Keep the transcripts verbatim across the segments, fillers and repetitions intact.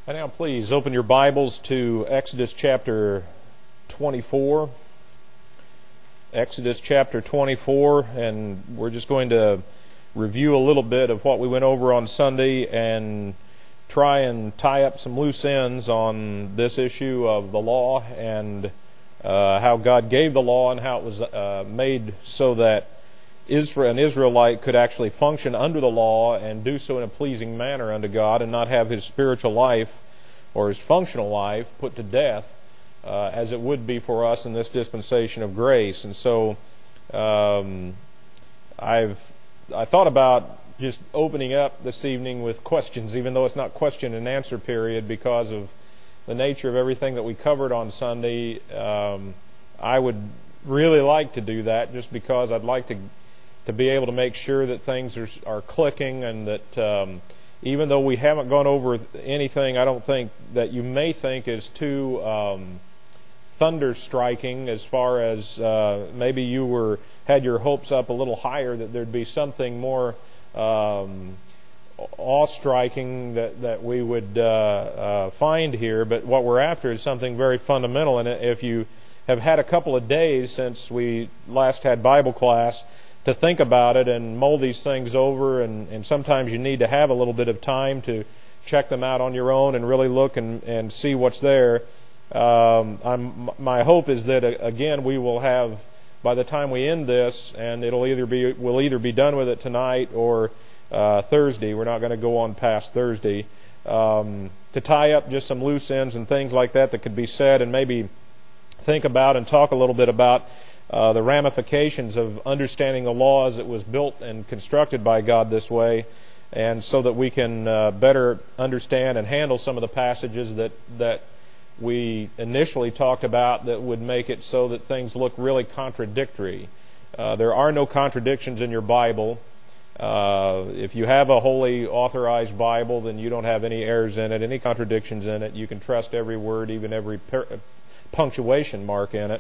And now please open your Bibles to Exodus chapter twenty-four. Exodus chapter twenty-four, and we're just going to review a little bit of what we went over on Sunday and try and tie up some loose ends on this issue of the law and uh, how God gave the law and how it was uh, made so that Israel, an Israelite could actually function under the law and do so in a pleasing manner unto God and not have his spiritual life or his functional life put to death uh, as it would be for us in this dispensation of grace. And so um, I've I thought about just opening up this evening with questions, even though it's not question and answer period because of the nature of everything that we covered on Sunday. Um, I would really like to do that just because I'd like to to be able to make sure that things are are clicking, and that um, even though we haven't gone over anything, I don't think that you may think is too um, thunder striking as far as uh, maybe you were had your hopes up a little higher that there'd be something more um, awe-striking that that we would uh, uh, find here. But what we're after is something very fundamental, and if you have had a couple of days since we last had Bible class to think about it and mull these things over, and, and sometimes you need to have a little bit of time to check them out on your own and really look and, and see what's there. Um, I'm, my hope is that, uh, again, we will have, by the time we end this, and it'll either be we'll either be done with it tonight or uh, Thursday. We're not going to go on past Thursday. Um, to tie up just some loose ends and things like that that could be said, and maybe think about and talk a little bit about Uh, the ramifications of understanding the law as it was built and constructed by God this way, and so that we can uh, better understand and handle some of the passages that that we initially talked about that would make it so that things look really contradictory. Uh, there are no contradictions in your Bible. Uh, if you have a holy authorized Bible, then you don't have any errors in it, any contradictions in it. You can trust every word, even every per- punctuation mark in it.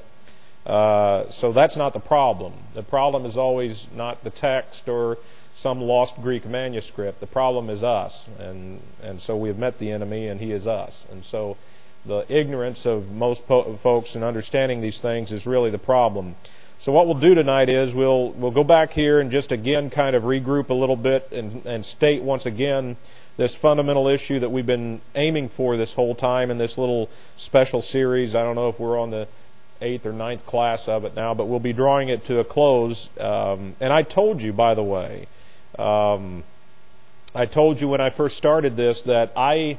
Uh, so that's not the problem. The problem is always not the text or some lost Greek manuscript. The problem is us, and and so we have met the enemy, and he is us. And so the ignorance of most po- folks in understanding these things is really the problem. So what we'll do tonight is we'll we'll go back here and just again kind of regroup a little bit and, and state once again this fundamental issue that we've been aiming for this whole time in this little special series. I don't know if we're on the eighth or ninth class of it now, but we'll be drawing it to a close. Um, and I told you, by the way, um, I told you when I first started this that I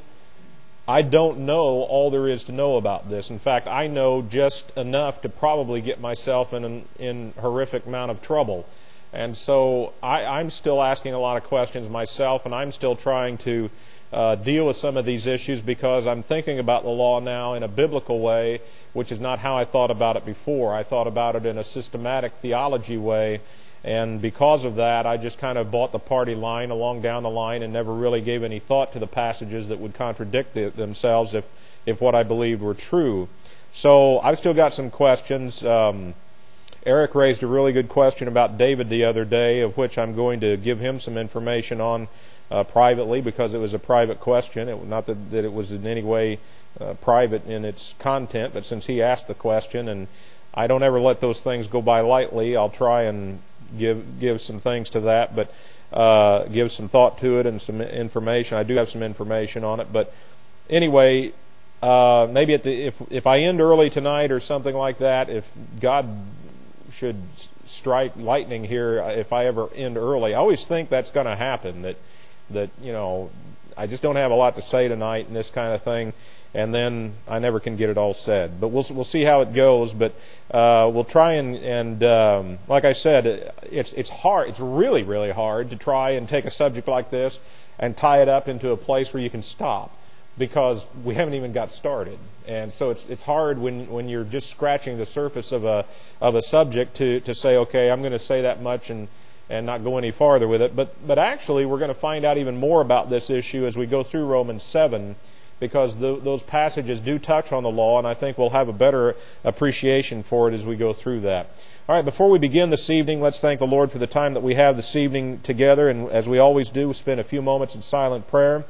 I don't know all there is to know about this. In fact, I know just enough to probably get myself in an in horrific amount of trouble. And so I, I'm still asking a lot of questions myself, and I'm still trying to uh, deal with some of these issues because I'm thinking about the law now in a biblical way, which is not how I thought about it before. I thought about it in a systematic theology way, and because of that, I just kind of bought the party line along down the line and never really gave any thought to the passages that would contradict the, themselves if, if what I believed were true. So I've still got some questions. Um, Eric raised a really good question about David the other day, of which I'm going to give him some information on uh, privately because it was a private question. It, not that, that it was in any way Uh, private in its content, but since he asked the question, and I don't ever let those things go by lightly, I'll try and give give some things to that, but uh, give some thought to it and some information. I do have some information on it, but anyway, uh, maybe at the if if I end early tonight or something like that, if God should strike lightning here, if I ever end early, I always think that's going to happen. That that you know, I just don't have a lot to say tonight and this kind of thing. And then I never can get it all said. But we'll we'll see how it goes. But uh, we'll try and and um, like I said, it's it's hard. It's really really hard to try and take a subject like this and tie it up into a place where you can stop, because we haven't even got started. And so it's it's hard when, when you're just scratching the surface of a of a subject to to say, okay, I'm going to say that much and and not go any farther with it. But but actually, we're going to find out even more about this issue as we go through Romans seven. Because the, those passages do touch on the law, and I think we'll have a better appreciation for it as we go through that. All right, before we begin this evening, let's thank the Lord for the time that we have this evening together, and as we always do, spend a few moments in silent prayer.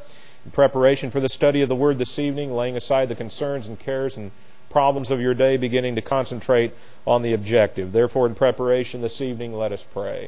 in preparation for the study of the Word this evening, laying aside the concerns and cares and problems of your day, beginning to concentrate on the objective. Therefore, in preparation this evening, let us pray.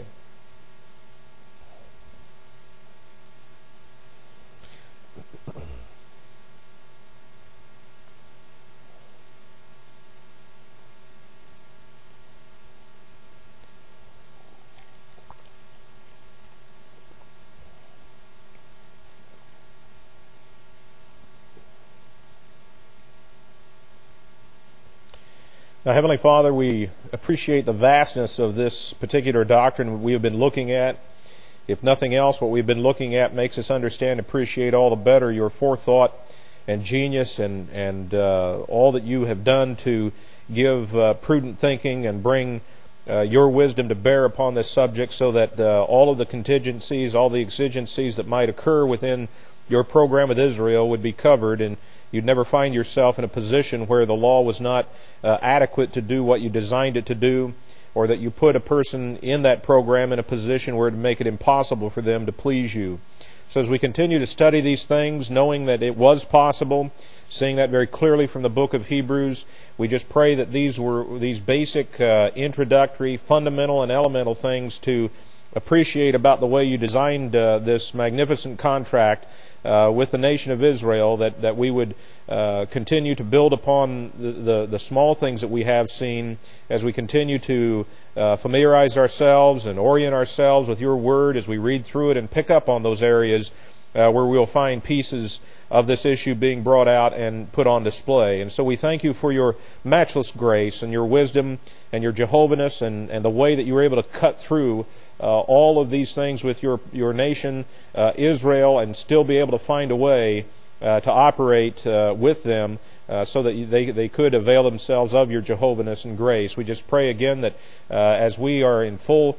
Now, Heavenly Father, we appreciate the vastness of this particular doctrine we have been looking at. If nothing else, what we've been looking at makes us understand and appreciate all the better your forethought and genius and, and uh, all that you have done to give uh, prudent thinking and bring uh, your wisdom to bear upon this subject so that uh, all of the contingencies, all the exigencies that might occur within your program with Israel would be covered, and you'd never find yourself in a position where the law was not uh, adequate to do what you designed it to do, or that you put a person in that program in a position where it would make it impossible for them to please you. So as we continue to study these things, knowing that it was possible, seeing that very clearly from the book of Hebrews, we just pray that these were these basic uh, introductory, fundamental, and elemental things to appreciate about the way you designed uh, this magnificent contract Uh, with the nation of Israel, that, that we would uh, continue to build upon the, the, the small things that we have seen as we continue to uh, familiarize ourselves and orient ourselves with your word as we read through it and pick up on those areas uh, where we'll find pieces of this issue being brought out and put on display. And so we thank you for your matchless grace and your wisdom and your Jehovahness and, and the way that you were able to cut through Uh, all of these things with your your nation, uh, Israel, and still be able to find a way uh, to operate uh, with them uh, so that they they could avail themselves of your Jehovahness and grace. We just pray again that uh, as we are in full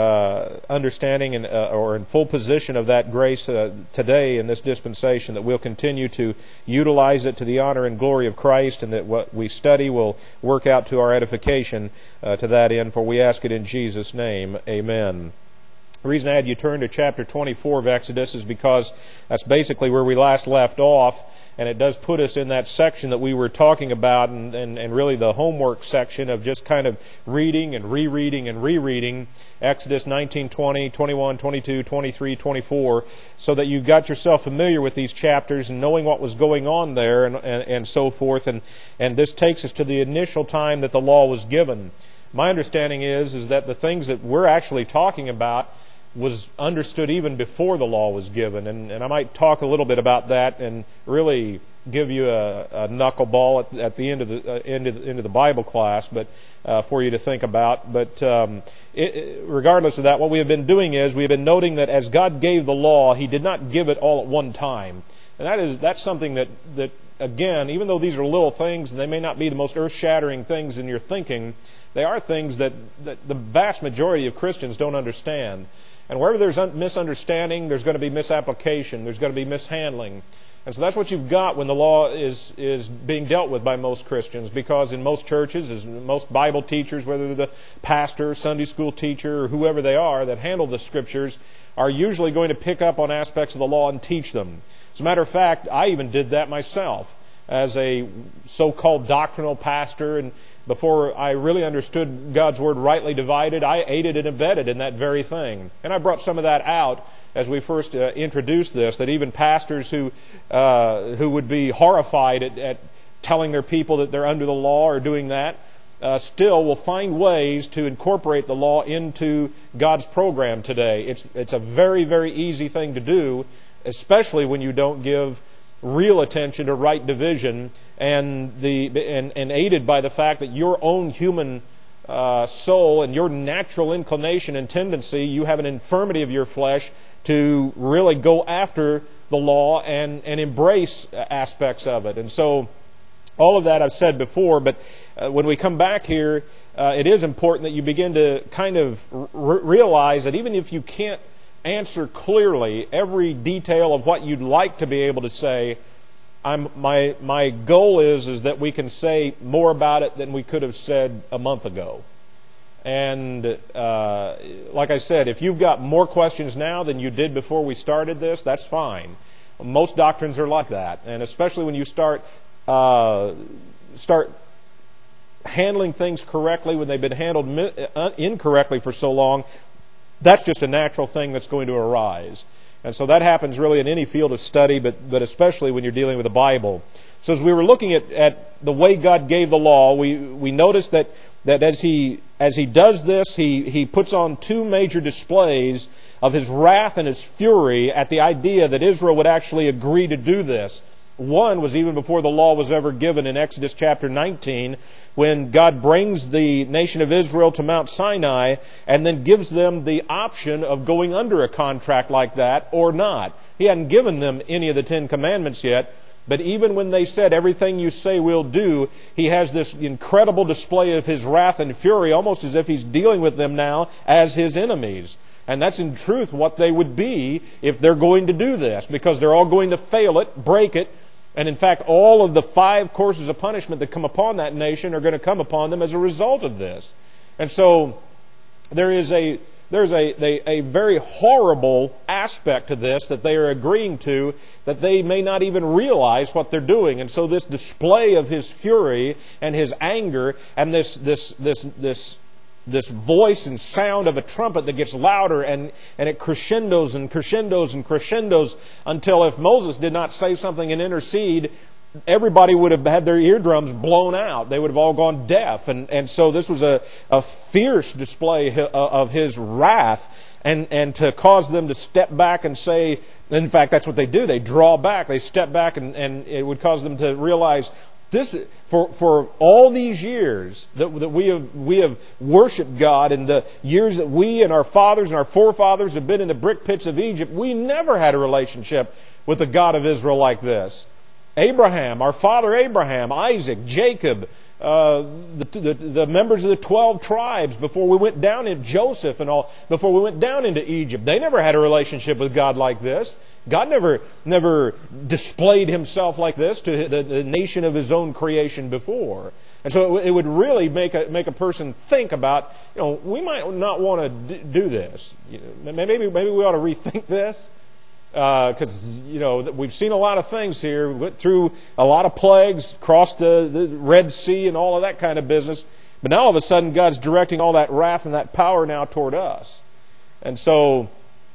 uh, understanding and uh, or in full position of that grace uh, today in this dispensation, that we'll continue to utilize it to the honor and glory of Christ, and that what we study will work out to our edification uh, to that end. For we ask it in Jesus' name. Amen. The reason I had you turn to chapter twenty-four of Exodus is because that's basically where we last left off, and it does put us in that section that we were talking about, and, and, and really the homework section of just kind of reading and rereading and rereading Exodus nineteen, twenty, twenty-one, twenty-two, twenty-three, twenty-four, so that you got yourself familiar with these chapters and knowing what was going on there and, and, and so forth. And, and this takes us to the initial time that the law was given. My understanding is, is that the things that we're actually talking about was understood even before the law was given. And, and I might talk a little bit about that and really give you a, a knuckleball at, at the end of the uh, end of the, end of the Bible class, but uh, for you to think about. But um, it, it, regardless of that, what we have been doing is we have been noting that as God gave the law, He did not give it all at one time, and that is that's something that that again, even though these are little things and they may not be the most earth-shattering things in your thinking, they are things that, that the vast majority of Christians don't understand. And wherever there's misunderstanding, there's going to be misapplication. There's going to be mishandling. And so that's what you've got when the law is is being dealt with by most Christians, because in most churches, as most Bible teachers, whether they're the pastor, Sunday school teacher, or whoever they are that handle the Scriptures, are usually going to pick up on aspects of the law and teach them. As a matter of fact, I even did that myself as a so-called doctrinal pastor, and before I really understood God's Word rightly divided, I aided and abetted in that very thing. And I brought some of that out as we first uh, introduced this, that even pastors who uh, who would be horrified at, at telling their people that they're under the law or doing that, uh, still will find ways to incorporate the law into God's program today. It's, it's a very, very easy thing to do, especially when you don't give real attention to right division, and the and, and aided by the fact that your own human uh, soul and your natural inclination and tendency, you have an infirmity of your flesh to really go after the law and, and embrace aspects of it. And so all of that I've said before, but uh, when we come back here, uh, it is important that you begin to kind of r- realize that even if you can't answer clearly every detail of what you'd like to be able to say, I'm, my my goal is is that we can say more about it than we could have said a month ago. And uh, like I said, if you've got more questions now than you did before we started this, that's fine. Most doctrines are like that, and especially when you start uh, start handling things correctly when they've been handled incorrectly for so long, that's just a natural thing that's going to arise. And so that happens really in any field of study, but, but especially when you're dealing with the Bible. So as we were looking at, at the way God gave the law, we, we noticed that, that as he as he does this, he, he puts on two major displays of his wrath and his fury at the idea that Israel would actually agree to do this. One was even before the law was ever given in Exodus chapter nineteen, when God brings the nation of Israel to Mount Sinai and then gives them the option of going under a contract like that or not. He hadn't given them any of the Ten Commandments yet, but even when they said, everything you say we'll do, he has this incredible display of his wrath and fury, almost as if he's dealing with them now as his enemies. And that's in truth what they would be if they're going to do this, because they're all going to fail it, break it. And in fact, all of the five courses of punishment that come upon that nation are going to come upon them as a result of this. And so there is a there's a, a, a very horrible aspect to this that they are agreeing to, that they may not even realize what they're doing. And so this display of his fury and his anger and this this this this this voice and sound of a trumpet that gets louder and, and it crescendos and crescendos and crescendos until if Moses did not say something and intercede, everybody would have had their eardrums blown out. They would have all gone deaf. And, and so this was a, a fierce display of his wrath, and, and to cause them to step back and say, in fact, that's what they do. They draw back. They step back, and, and it would cause them to realize, This for for all these years that, that we have we have worshipped God, and the years that we and our fathers and our forefathers have been in the brick pits of Egypt, we never had a relationship with the God of Israel like this. Abraham, our father Abraham, Isaac, Jacob, uh, the, the the members of the twelve tribes before we went down into Joseph and all before we went down into Egypt, they never had a relationship with God like this. God never never displayed himself like this to the, the nation of his own creation before. And so it, it would really make a make a person think about, you know, we might not want to do this. You know, maybe maybe we ought to rethink this, because uh, you know we've seen a lot of things here. We went through a lot of plagues, crossed the, the Red Sea, and all of that kind of business. But now all of a sudden, God's directing all that wrath and that power now toward us, and so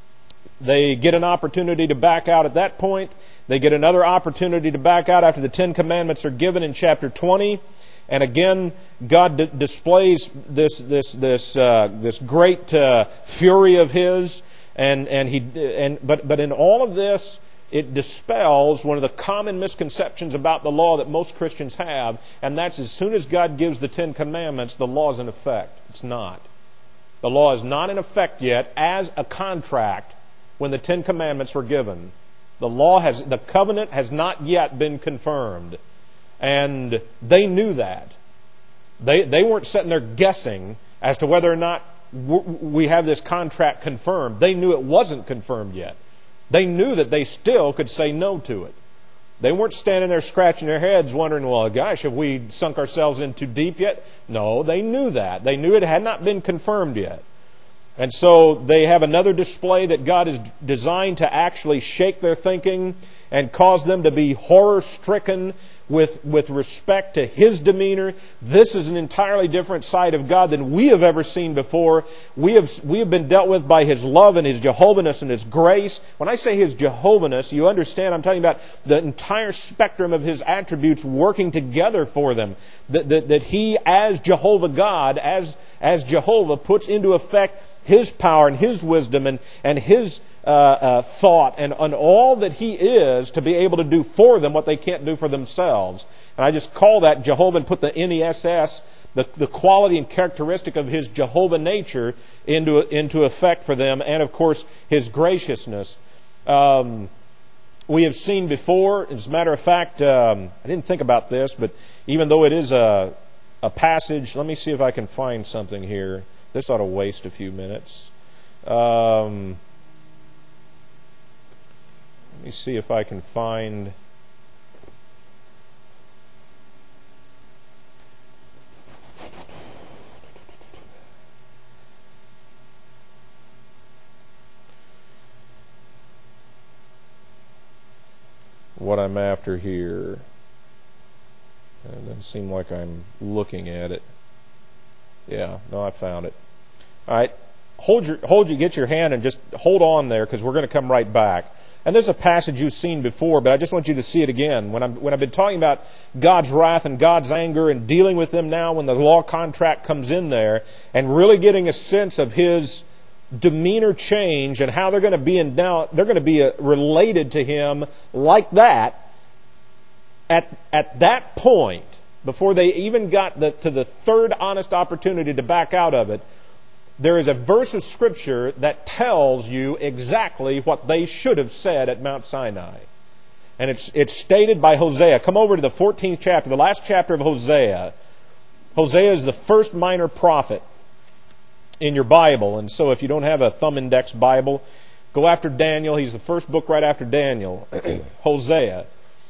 they get an opportunity to back out at that point. They get another opportunity to back out after the Ten Commandments are given in chapter twenty. And again, God d- displays this this this uh, this great uh, fury of His, and and he and but but in all of this, it dispels one of the common misconceptions about the law that most Christians have, and that's as soon as God gives the Ten Commandments, the law is in effect. It's not. The law is not in effect yet as a contract. When the Ten Commandments were given, the law has, the covenant has not yet been confirmed, and they knew that. They they weren't sitting there guessing as to whether or not we have this contract confirmed. They knew it wasn't confirmed yet. They knew that they still could say no to it. They weren't standing there scratching their heads, wondering, "Well, gosh, have we sunk ourselves in too deep yet?" No, they knew that. They knew it had not been confirmed yet. And so they have another display that God is designed to actually shake their thinking and cause them to be horror-stricken with, with respect to His demeanor. This is an entirely different side of God than we have ever seen before. We have, we have been dealt with by His love and His Jehovahness and His grace. When I say His Jehovahness, you understand I'm talking about the entire spectrum of His attributes working together for them. That, that, that He, as Jehovah God, as, as Jehovah, puts into effect His power and His wisdom and, and His uh, uh, thought and, and all that He is to be able to do for them what they can't do for themselves. And I just call that Jehovah and put the N E S S, the, the quality and characteristic of His Jehovah nature into, into effect for them, and of course His graciousness. Um, we have seen before, as a matter of fact, um, I didn't think about this, but even though it is a, a passage, let me see if I can find something here. This ought to waste a few minutes. Um, let me see if I can find... what I'm after here. It doesn't seem like I'm looking at it. Yeah, no, I found it. All right, hold your, hold you, get your hand and just hold on there because we're going to come right back. And this is a passage you've seen before, but I just want you to see it again. When I'm when I've been talking about God's wrath and God's anger and dealing with them now, when the law contract comes in there, and really getting a sense of His demeanor change and how they're going to be in now, they're going to be uh, related to Him like that. At at that point, before they even got the, to the third honest opportunity to back out of it, there is a verse of Scripture that tells you exactly what they should have said at Mount Sinai. And it's it's stated by Hosea. Come over to the fourteenth chapter, the last chapter of Hosea. Hosea is the first minor prophet in your Bible. And so if you don't have a thumb index Bible, go after Daniel. He's the first book right after Daniel, Hosea.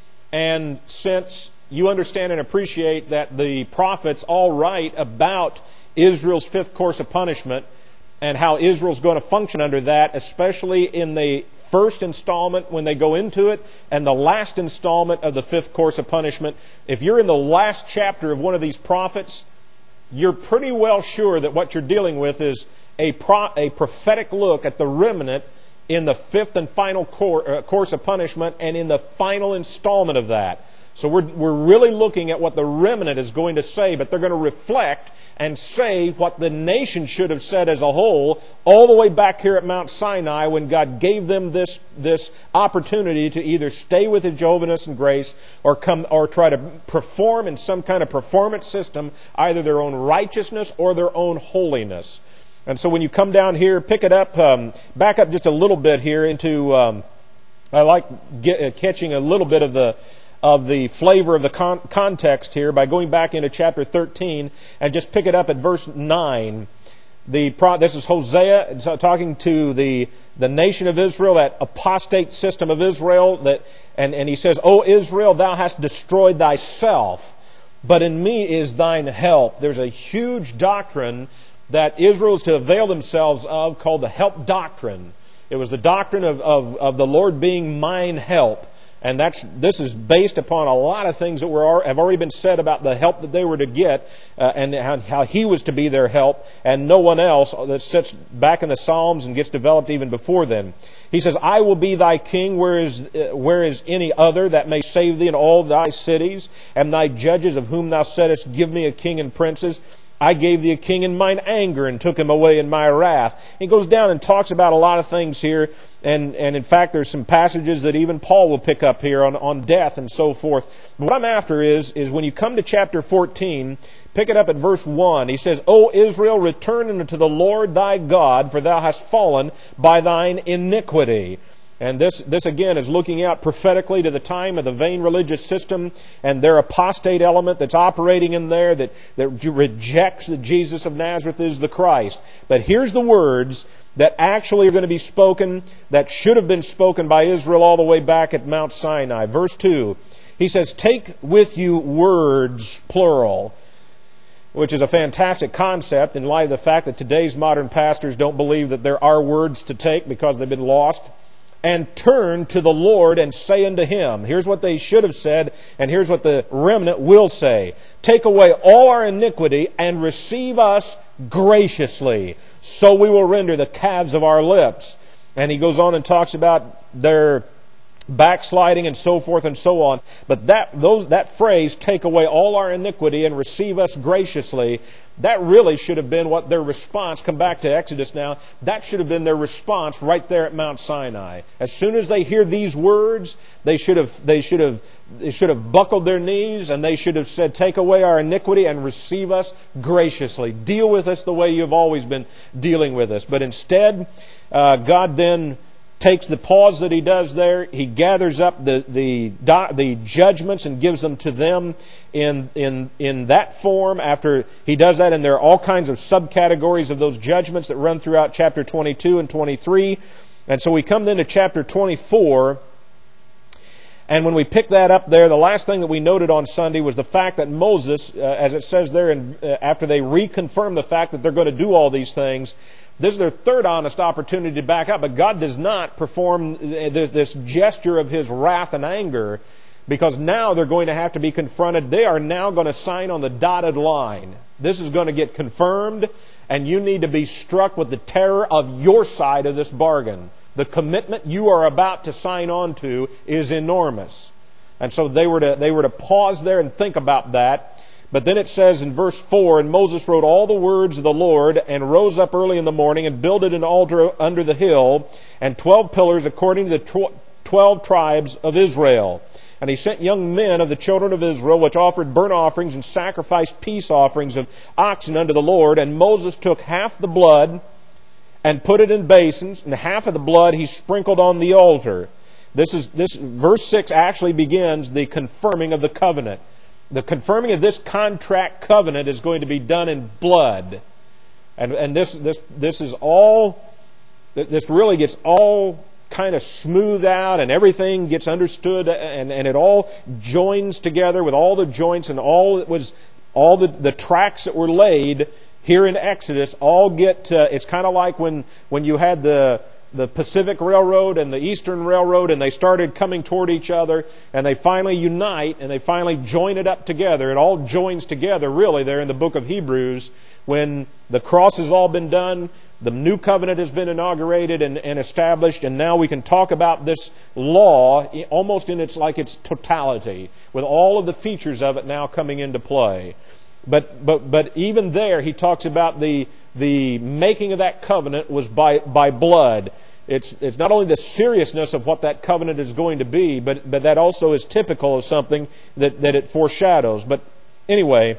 And since you understand and appreciate that the prophets all write about Israel's fifth course of punishment and how Israel's going to function under that, especially in the first installment when they go into it and the last installment of the fifth course of punishment. If you're in the last chapter of one of these prophets, you're pretty well sure that what you're dealing with is a, pro, a prophetic look at the remnant in the fifth and final cor, uh, course of punishment and in the final installment of that. So we're, we're really looking at what the remnant is going to say, but they're going to reflect and say what the nation should have said as a whole, all the way back here at Mount Sinai when God gave them this, this opportunity to either stay with His Jehovah's and grace or come or try to perform in some kind of performance system either their own righteousness or their own holiness. And so when you come down here, pick it up, um, back up just a little bit here into, um, I like get, uh, catching a little bit of the of the flavor of the con- context here by going back into chapter thirteen and just pick it up at verse nine. The pro- this is Hosea talking to the the nation of Israel, that apostate system of Israel, that and, and he says, O Israel, thou hast destroyed thyself, but in me is thine help. There's a huge doctrine that Israel is to avail themselves of called the help doctrine. It was the doctrine of, of, of the Lord being mine help. And that's this is based upon a lot of things that were have already been said about the help that they were to get uh, and how, how He was to be their help and no one else, that sits back in the Psalms and gets developed even before then. He says, I will be thy king, where is, uh, where is any other that may save thee in all thy cities, and thy judges of whom thou saidest, give me a king and princes. I gave thee a king in mine anger and took him away in my wrath. He goes down and talks about a lot of things here. And, and in fact, there's some passages that even Paul will pick up here on, on death and so forth. But what I'm after is, is when you come to chapter fourteen, pick it up at verse one. He says, O Israel, return unto the Lord thy God, for thou hast fallen by thine iniquity. And this, this again is looking out prophetically to the time of the vain religious system and their apostate element that's operating in there that, that rejects that Jesus of Nazareth is the Christ. But here's the words that actually are going to be spoken, that should have been spoken by Israel all the way back at Mount Sinai. Verse two, he says, take with you words, plural, which is a fantastic concept in light of the fact that today's modern pastors don't believe that there are words to take because they've been lost. And turn to the Lord and say unto Him. Here's what they should have said, and here's what the remnant will say. Take away all our iniquity and receive us graciously, so we will render the calves of our lips. And he goes on and talks about their backsliding and so forth and so on. But that those that phrase, take away all our iniquity and receive us graciously, that really should have been what their response, come back to Exodus now, that should have been their response right there at Mount Sinai. As soon as they hear these words, they should have they should have they should have buckled their knees and they should have said, take away our iniquity and receive us graciously. Deal with us the way you've always been dealing with us. But instead, uh, God then takes the pause that He does there. He gathers up the the the judgments and gives them to them in in in that form. After He does that, and there are all kinds of subcategories of those judgments that run throughout chapter twenty-two and twenty-three. And so we come then to chapter twenty-four, And when we pick that up there, the last thing that we noted on Sunday was the fact that Moses, uh, as it says there, in, uh, after they reconfirm the fact that they're going to do all these things, this is their third honest opportunity to back up. But God does not perform this, this gesture of His wrath and anger, because now they're going to have to be confronted. They are now going to sign on the dotted line. This is going to get confirmed, and you need to be struck with the terror of your side of this bargain. The commitment you are about to sign on to is enormous. And so they were to, they were to pause there and think about that. But then it says in verse four, and Moses wrote all the words of the Lord, and rose up early in the morning, and builded an altar under the hill, and twelve pillars according to the tw- twelve tribes of Israel. And he sent young men of the children of Israel, which offered burnt offerings and sacrificed peace offerings of oxen unto the Lord. And Moses took half the blood and put it in basins, and half of the blood he sprinkled on the altar. This is this verse six actually begins the confirming of the covenant. The confirming of this contract covenant is going to be done in blood. And and this this this is all this really gets all kind of smoothed out, and everything gets understood, and, and it all joins together with all the joints and all that was all the, the tracks that were laid here in Exodus all get, uh, it's kind of like when, when you had the, the Pacific Railroad and the Eastern Railroad, and they started coming toward each other, and they finally unite, and they finally join it up together. It all joins together, really, there in the book of Hebrews, when the cross has all been done, the new covenant has been inaugurated and, and established, and now we can talk about this law almost in its like its totality, with all of the features of it now coming into play. But but but even there, he talks about the the making of that covenant was by by blood. It's it's not only the seriousness of what that covenant is going to be, but but that also is typical of something that, that it foreshadows. But anyway,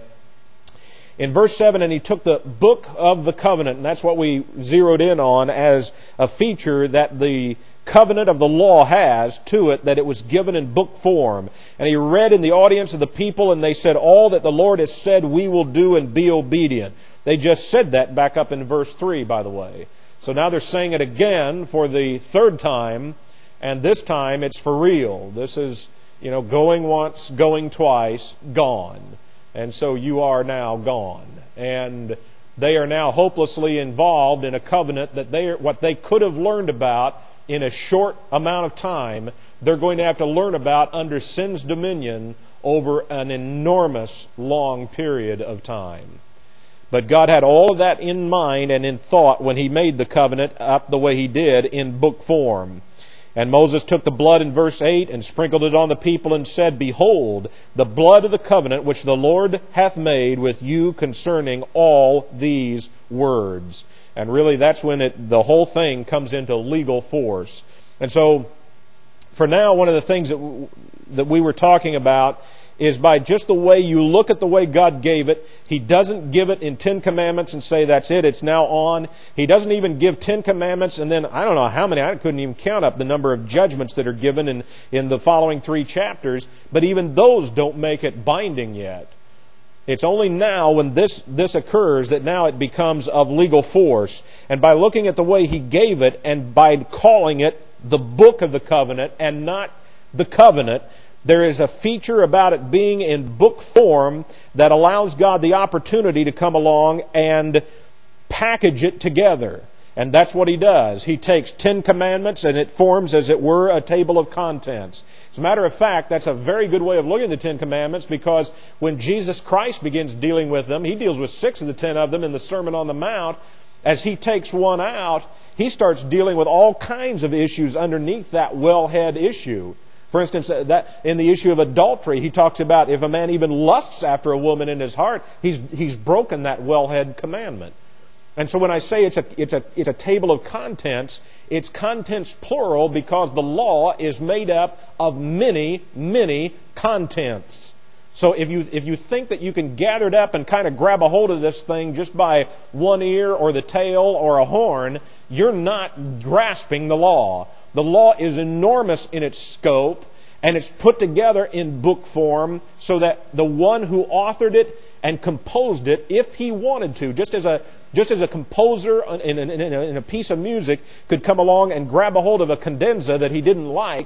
in verse seven, and he took the book of the covenant, and that's what we zeroed in on as a feature that the covenant of the law has to it, that it was given in book form. And he read in the audience of the people, and they said, all that the Lord has said we will do, and be obedient. They just said that back up in verse three, by the way. So now they're saying it again for the third time, and this time it's for real. This is, you know, going once, going twice, gone. And so you are now gone. And they are now hopelessly involved in a covenant that they are, what they could have learned about in a short amount of time, they're going to have to learn about under sin's dominion over an enormous long period of time. But God had all of that in mind and in thought when He made the covenant up the way He did in book form. And Moses took the blood in verse eight and sprinkled it on the people and said, behold, the blood of the covenant which the Lord hath made with you concerning all these words. And really that's when it, the whole thing comes into legal force. And so for now, one of the things that, w- that we were talking about is by just the way you look at the way God gave it. He doesn't give it in Ten Commandments and say, that's it, it's now on. He doesn't even give Ten Commandments and then, I don't know how many, I couldn't even count up the number of judgments that are given in, in the following three chapters. But even those don't make it binding yet. It's only now when this, this occurs that now it becomes of legal force. And by looking at the way He gave it and by calling it the book of the covenant and not the covenant, there is a feature about it being in book form that allows God the opportunity to come along and package it together. And that's what He does. He takes Ten Commandments and it forms, as it were, a table of contents. As a matter of fact, that's a very good way of looking at the Ten Commandments, because when Jesus Christ begins dealing with them, He deals with six of the ten of them in the Sermon on the Mount. As He takes one out, He starts dealing with all kinds of issues underneath that wellhead issue. For instance, that in the issue of adultery, He talks about if a man even lusts after a woman in his heart, he's he's broken that wellhead commandment. And so when I say it's a it's a it's a table of contents, it's contents plural because the law is made up of many, many contents. So if you if you think that you can gather it up and kind of grab a hold of this thing just by one ear or the tail or a horn, you're not grasping the law. The law is enormous in its scope, and it's put together in book form so that the one who authored it and composed it, if he wanted to, just as a just as a composer in, in, in, a, in a piece of music could come along and grab a hold of a cadenza that he didn't like,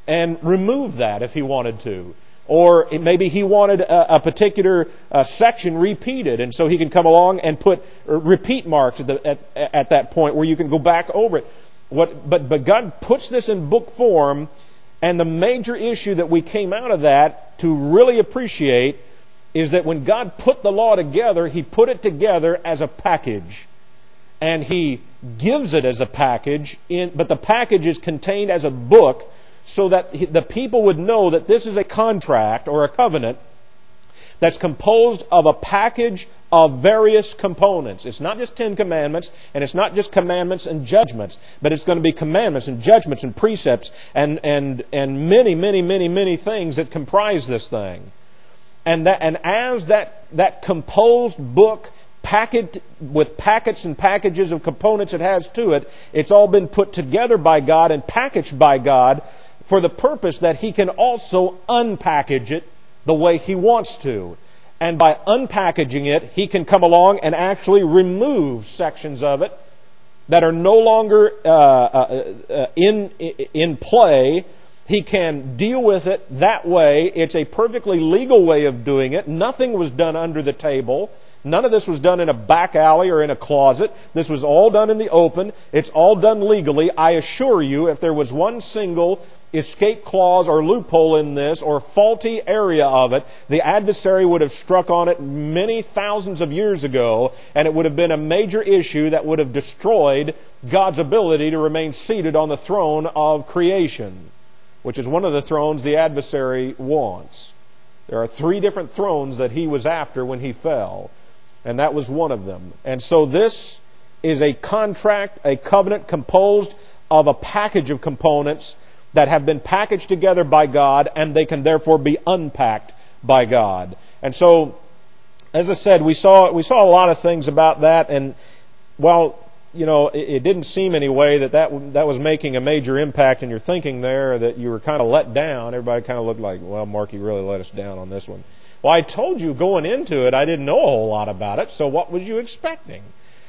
and remove that if he wanted to. Or maybe he wanted a, a particular uh, section repeated, and so he can come along and put repeat marks at, the, at, at that point where you can go back over it. What, but, but God puts this in book form, and the major issue that we came out of that to really appreciate is that when God put the law together, He put it together as a package. And He gives it as a package, in, but the package is contained as a book, so that the people would know that this is a contract or a covenant that's composed of a package of various components. It's not just Ten Commandments, and it's not just commandments and judgments, but it's going to be commandments and judgments and precepts and, and, and many, many, many, many things that comprise this thing. And that, and as that, that composed book packaged with packets and packages of components it has to it, it's all been put together by God and packaged by God for the purpose that He can also unpackage it the way He wants to. And by unpackaging it, He can come along and actually remove sections of it that are no longer uh, uh, uh, in, in play. He can deal with it that way. It's a perfectly legal way of doing it. Nothing was done under the table. None of this was done in a back alley or in a closet. This was all done in the open. It's all done legally. I assure you, if there was one single escape clause or loophole in this or faulty area of it, the adversary would have struck on it many thousands of years ago, and it would have been a major issue that would have destroyed God's ability to remain seated on the throne of creation, which is one of the thrones the adversary wants. There are three different thrones that he was after when he fell, and that was one of them. And so this is a contract, a covenant composed of a package of components that have been packaged together by God, and they can therefore be unpacked by God. And so, as I said, we saw we saw a lot of things about that, and while you know it, it didn't seem anyway that, that that was making a major impact in your thinking there, that you were kind of let down. Everybody kind of looked like, well, Mark, you really let us down on this one. Well, I told you going into it, I didn't know a whole lot about it, so what was you expecting?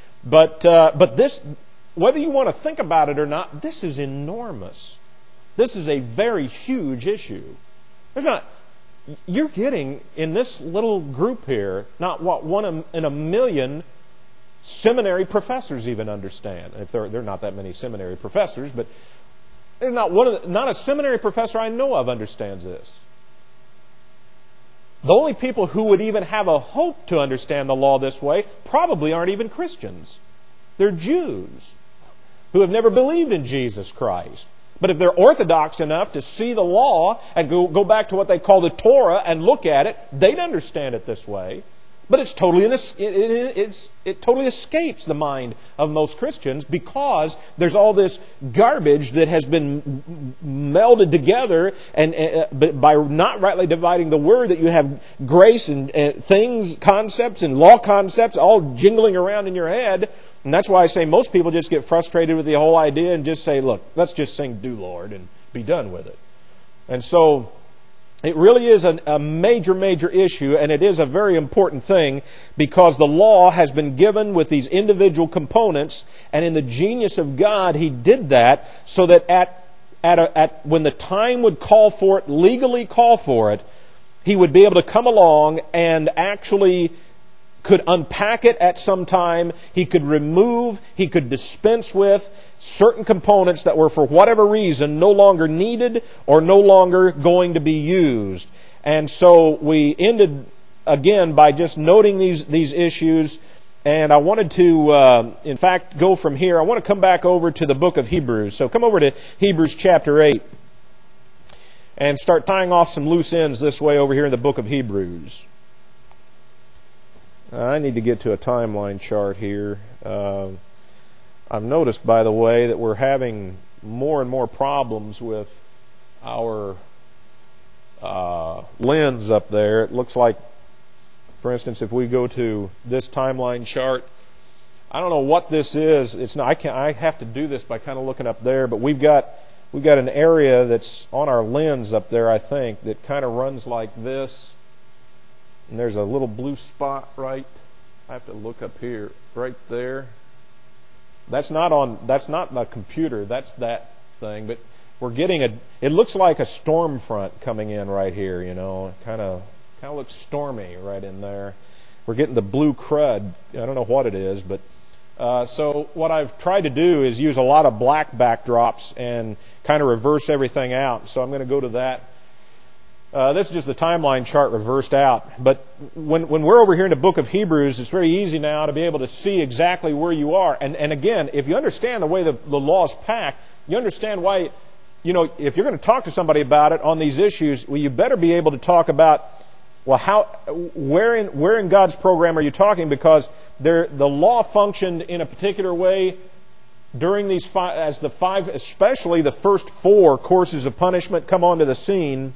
But uh, but this, whether you want to think about it or not, this is enormous. This is a very huge issue. There's not, you're getting in this little group here, not what one in a million seminary professors even understand. If there, there are not that many seminary professors, but there's not one of the, not a seminary professor I know of understands this. The only people who would even have a hope to understand the law this way probably aren't even Christians. They're Jews who have never believed in Jesus Christ. But if they're orthodox enough to see the law and go, go back to what they call the Torah and look at it, they'd understand it this way. But it's totally it, it, it's, it totally escapes the mind of most Christians because there's all this garbage that has been melded together, and uh, but by not rightly dividing the word, that you have grace and uh, things, concepts, and law concepts all jingling around in your head. And that's why I say most people just get frustrated with the whole idea and just say, look, let's just sing "Do Lord" and be done with it. And so it really is a, a major, major issue, and it is a very important thing because the law has been given with these individual components, and in the genius of God, He did that so that at, at, a, at when the time would call for it, legally call for it, He would be able to come along and actually could unpack it at some time. He could remove, He could dispense with certain components that were for whatever reason no longer needed or no longer going to be used. And so we ended again by just noting these, these issues. And I wanted to, uh, in fact, go from here. I want to come back over to the book of Hebrews. So come over to Hebrews chapter eight and start tying off some loose ends this way over here in the book of Hebrews. I need to get to a timeline chart here. Uh, I've noticed, by the way, that we're having more and more problems with our uh, lens up there. It looks like, for instance, if we go to this timeline chart, I don't know what this is. It's not. I can. I have to do this by kind of looking up there. But we've got we've got an area that's on our lens up there, I think, that kind of runs like this. And there's a little blue spot right. I have to look up here, right there. That's not on. That's not the computer. That's that thing. But we're getting a, it looks like a storm front coming in right here, you know, kind of, kind of looks stormy right in there. We're getting the blue crud. I don't know what it is, but uh, so what I've tried to do is use a lot of black backdrops and kind of reverse everything out. So I'm going to go to that. Uh, this is just the timeline chart reversed out. But when when we're over here in the book of Hebrews, it's very easy now to be able to see exactly where you are. And and again, if you understand the way the, the law is packed, you understand why, you know, if you're going to talk to somebody about it on these issues, well, you better be able to talk about, well, how, where in where in God's program are you talking? Because there, the law functioned in a particular way during these five, as the five, especially the first four courses of punishment come onto the scene.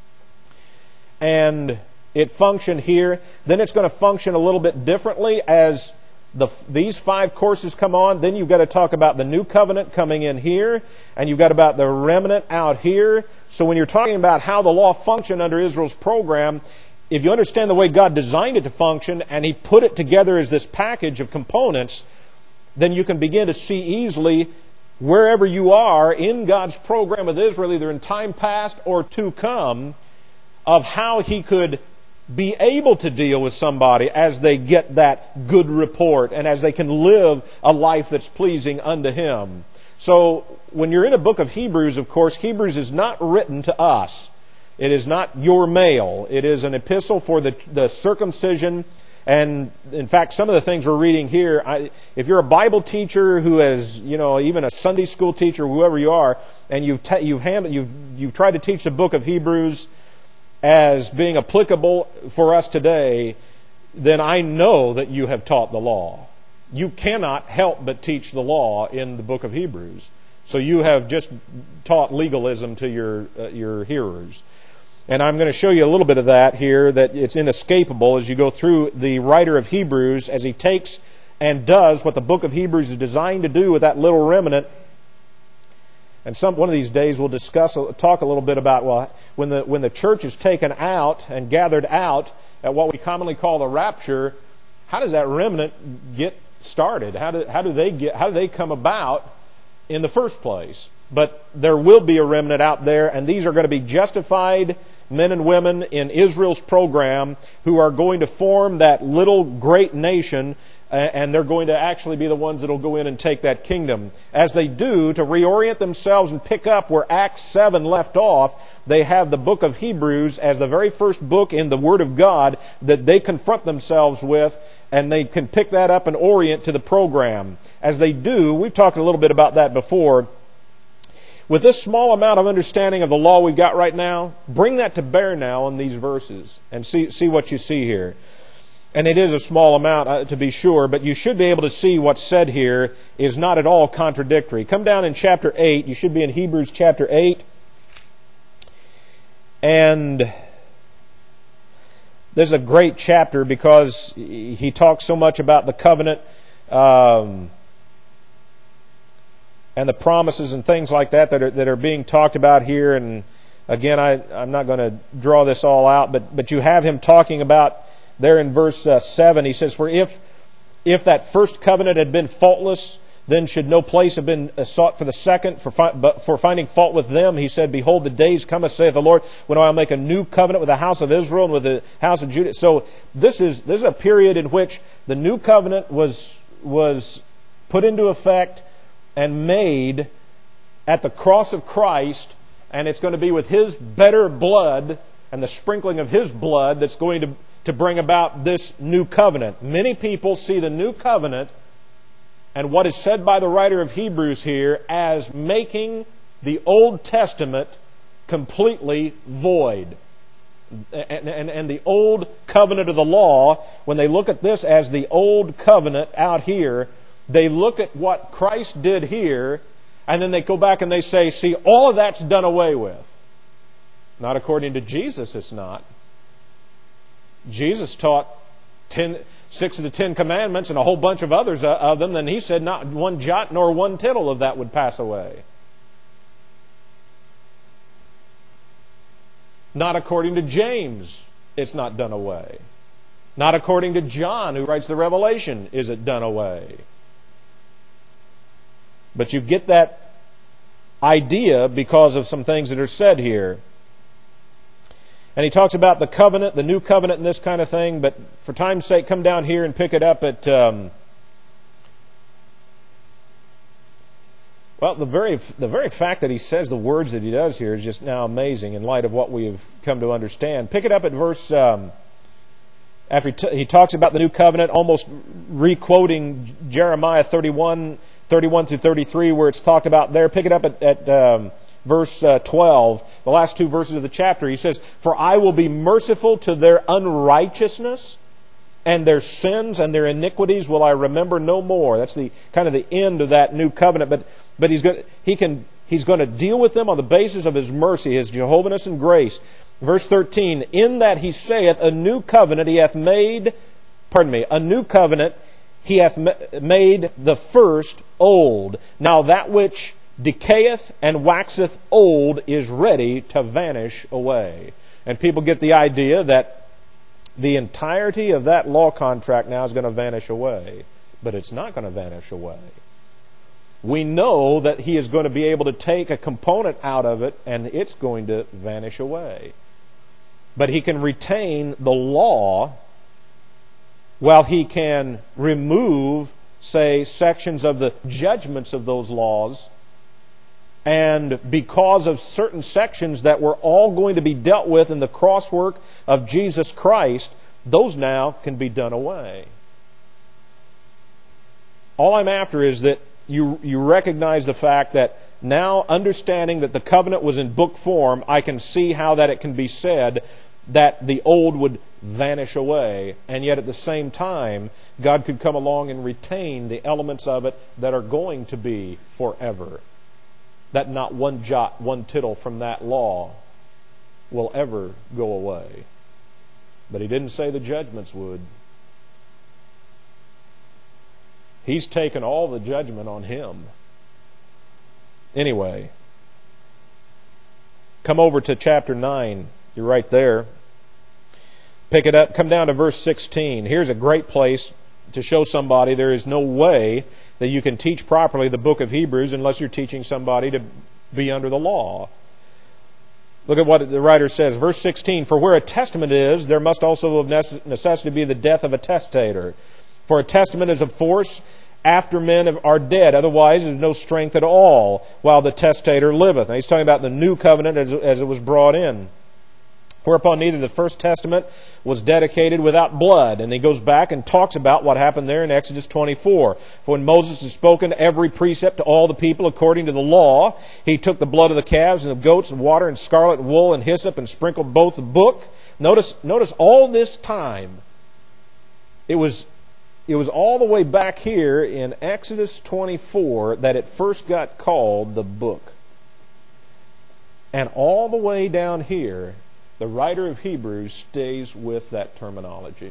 And it functioned here. Then it's going to function a little bit differently as the, these five courses come on. Then you've got to talk about the new covenant coming in here, and you've got about the remnant out here. So when you're talking about how the law functioned under Israel's program, if you understand the way God designed it to function, and He put it together as this package of components, then you can begin to see easily wherever you are in God's program with Israel, either in time past or to come, of how He could be able to deal with somebody as they get that good report and as they can live a life that's pleasing unto Him. So when you're in a book of Hebrews, of course, Hebrews is not written to us. It is not your mail. It is an epistle for the, the circumcision. And in fact, some of the things we're reading here, I, if you're a Bible teacher who has, you know, even a Sunday school teacher, whoever you are, and you've ta- you've, handled, you've you've tried to teach the book of Hebrews as being applicable for us today, then I know that you have taught the law. You cannot help but teach the law in the book of Hebrews. So you have just taught legalism to your uh, your hearers. And I'm going to show you a little bit of that here, that it's inescapable as you go through the writer of Hebrews, as he takes and does what the book of Hebrews is designed to do with that little remnant. And some one of these days we'll discuss, talk a little bit about, well, when the when the church is taken out and gathered out at what we commonly call the rapture, how does that remnant get started? How do how do they get how do they come about in the first place? But there will be a remnant out there, and these are going to be justified men and women in Israel's program who are going to form that little great nation, and they're going to actually be the ones that will go in and take that kingdom. As they do, to reorient themselves and pick up where Acts seven left off, they have the book of Hebrews as the very first book in the Word of God that they confront themselves with, and they can pick that up and orient to the program. As they do, we've talked a little bit about that before. With this small amount of understanding of the law we've got right now, bring that to bear now on these verses and see see what you see here. And it is a small amount, uh, to be sure, but you should be able to see what's said here is not at all contradictory. Come down in chapter eight. You should be in Hebrews chapter eight. And this is a great chapter because he talks so much about the covenant um, and the promises and things like that that are, that are being talked about here. And again, I, I'm not going to draw this all out, but, but you have him talking about there in verse uh, seven. He says, For if if that first covenant had been faultless, then should no place have been sought for the second. For fi- but for finding fault with them, he said, Behold, the days cometh, saith the Lord, when I will make a new covenant with the house of Israel and with the house of Judah. So this is this is a period in which the new covenant was was put into effect and made at the cross of Christ, and it's going to be with His better blood and the sprinkling of His blood that's going to, to bring about this new covenant. Many people see the new covenant and what is said by the writer of Hebrews here as making the Old Testament completely void. And, and, and the old covenant of the law, when they look at this as the old covenant out here, they look at what Christ did here, and then they go back and they say, see, all of that's done away with. Not according to Jesus, it's not. Jesus taught ten, six of the Ten Commandments and a whole bunch of others of them, and He said not one jot nor one tittle of that would pass away. Not according to James, it's not done away. Not according to John, who writes the Revelation, is it done away. But you get that idea because of some things that are said here. And he talks about the covenant, the new covenant, and this kind of thing. But for time's sake, come down here and pick it up at... Um, well, the very the very fact that he says the words that he does here is just now amazing in light of what we have come to understand. Pick it up at verse... Um, after he, t- he talks about the new covenant, almost re-quoting Jeremiah thirty-one, thirty-one through thirty-three, where it's talked about there. Pick it up at... at um, Verse uh, twelve, the last two verses of the chapter, he says, "For I will be merciful to their unrighteousness, and their sins and their iniquities will I remember no more." That's the kind of the end of that new covenant. But but he's going he can he's going to deal with them on the basis of his mercy, his Jehovahness and grace. Verse thirteen, "In that he saith, a new covenant he hath made, pardon me, a new covenant he hath made the first old. Now that which decayeth and waxeth old is ready to vanish away." And people get the idea that the entirety of that law contract now is going to vanish away. But it's not going to vanish away. We know that he is going to be able to take a component out of it and it's going to vanish away. But he can retain the law while he can remove, say, sections of the judgments of those laws. And because of certain sections that were all going to be dealt with in the crosswork of Jesus Christ, those now can be done away. All I'm after is that you, you recognize the fact that now, understanding that the covenant was in book form, I can see how that it can be said that the old would vanish away, and yet at the same time, God could come along and retain the elements of it that are going to be forever. That not one jot, one tittle from that law will ever go away. But he didn't say the judgments would. He's taken all the judgment on him. Anyway, come over to chapter nine. You're right there. Pick it up. Come down to verse sixteen. Here's a great place to show somebody there is no way that you can teach properly the book of Hebrews unless you're teaching somebody to be under the law. Look at what the writer says. Verse sixteen, "For where a testament is, there must also of necessity be the death of a testator. For a testament is of force after men are dead. Otherwise, there is no strength at all while the testator liveth." Now he's talking about the new covenant as, as it was brought in. "Whereupon neither the first testament was dedicated without blood." And he goes back and talks about what happened there in Exodus twenty-four. "For when Moses had spoken every precept to all the people according to the law, he took the blood of the calves and of goats and water and scarlet and wool and hyssop and sprinkled both the book." Notice, notice all this time, it was, it was all the way back here in Exodus twenty-four that it first got called the book. And all the way down here, the writer of Hebrews stays with that terminology.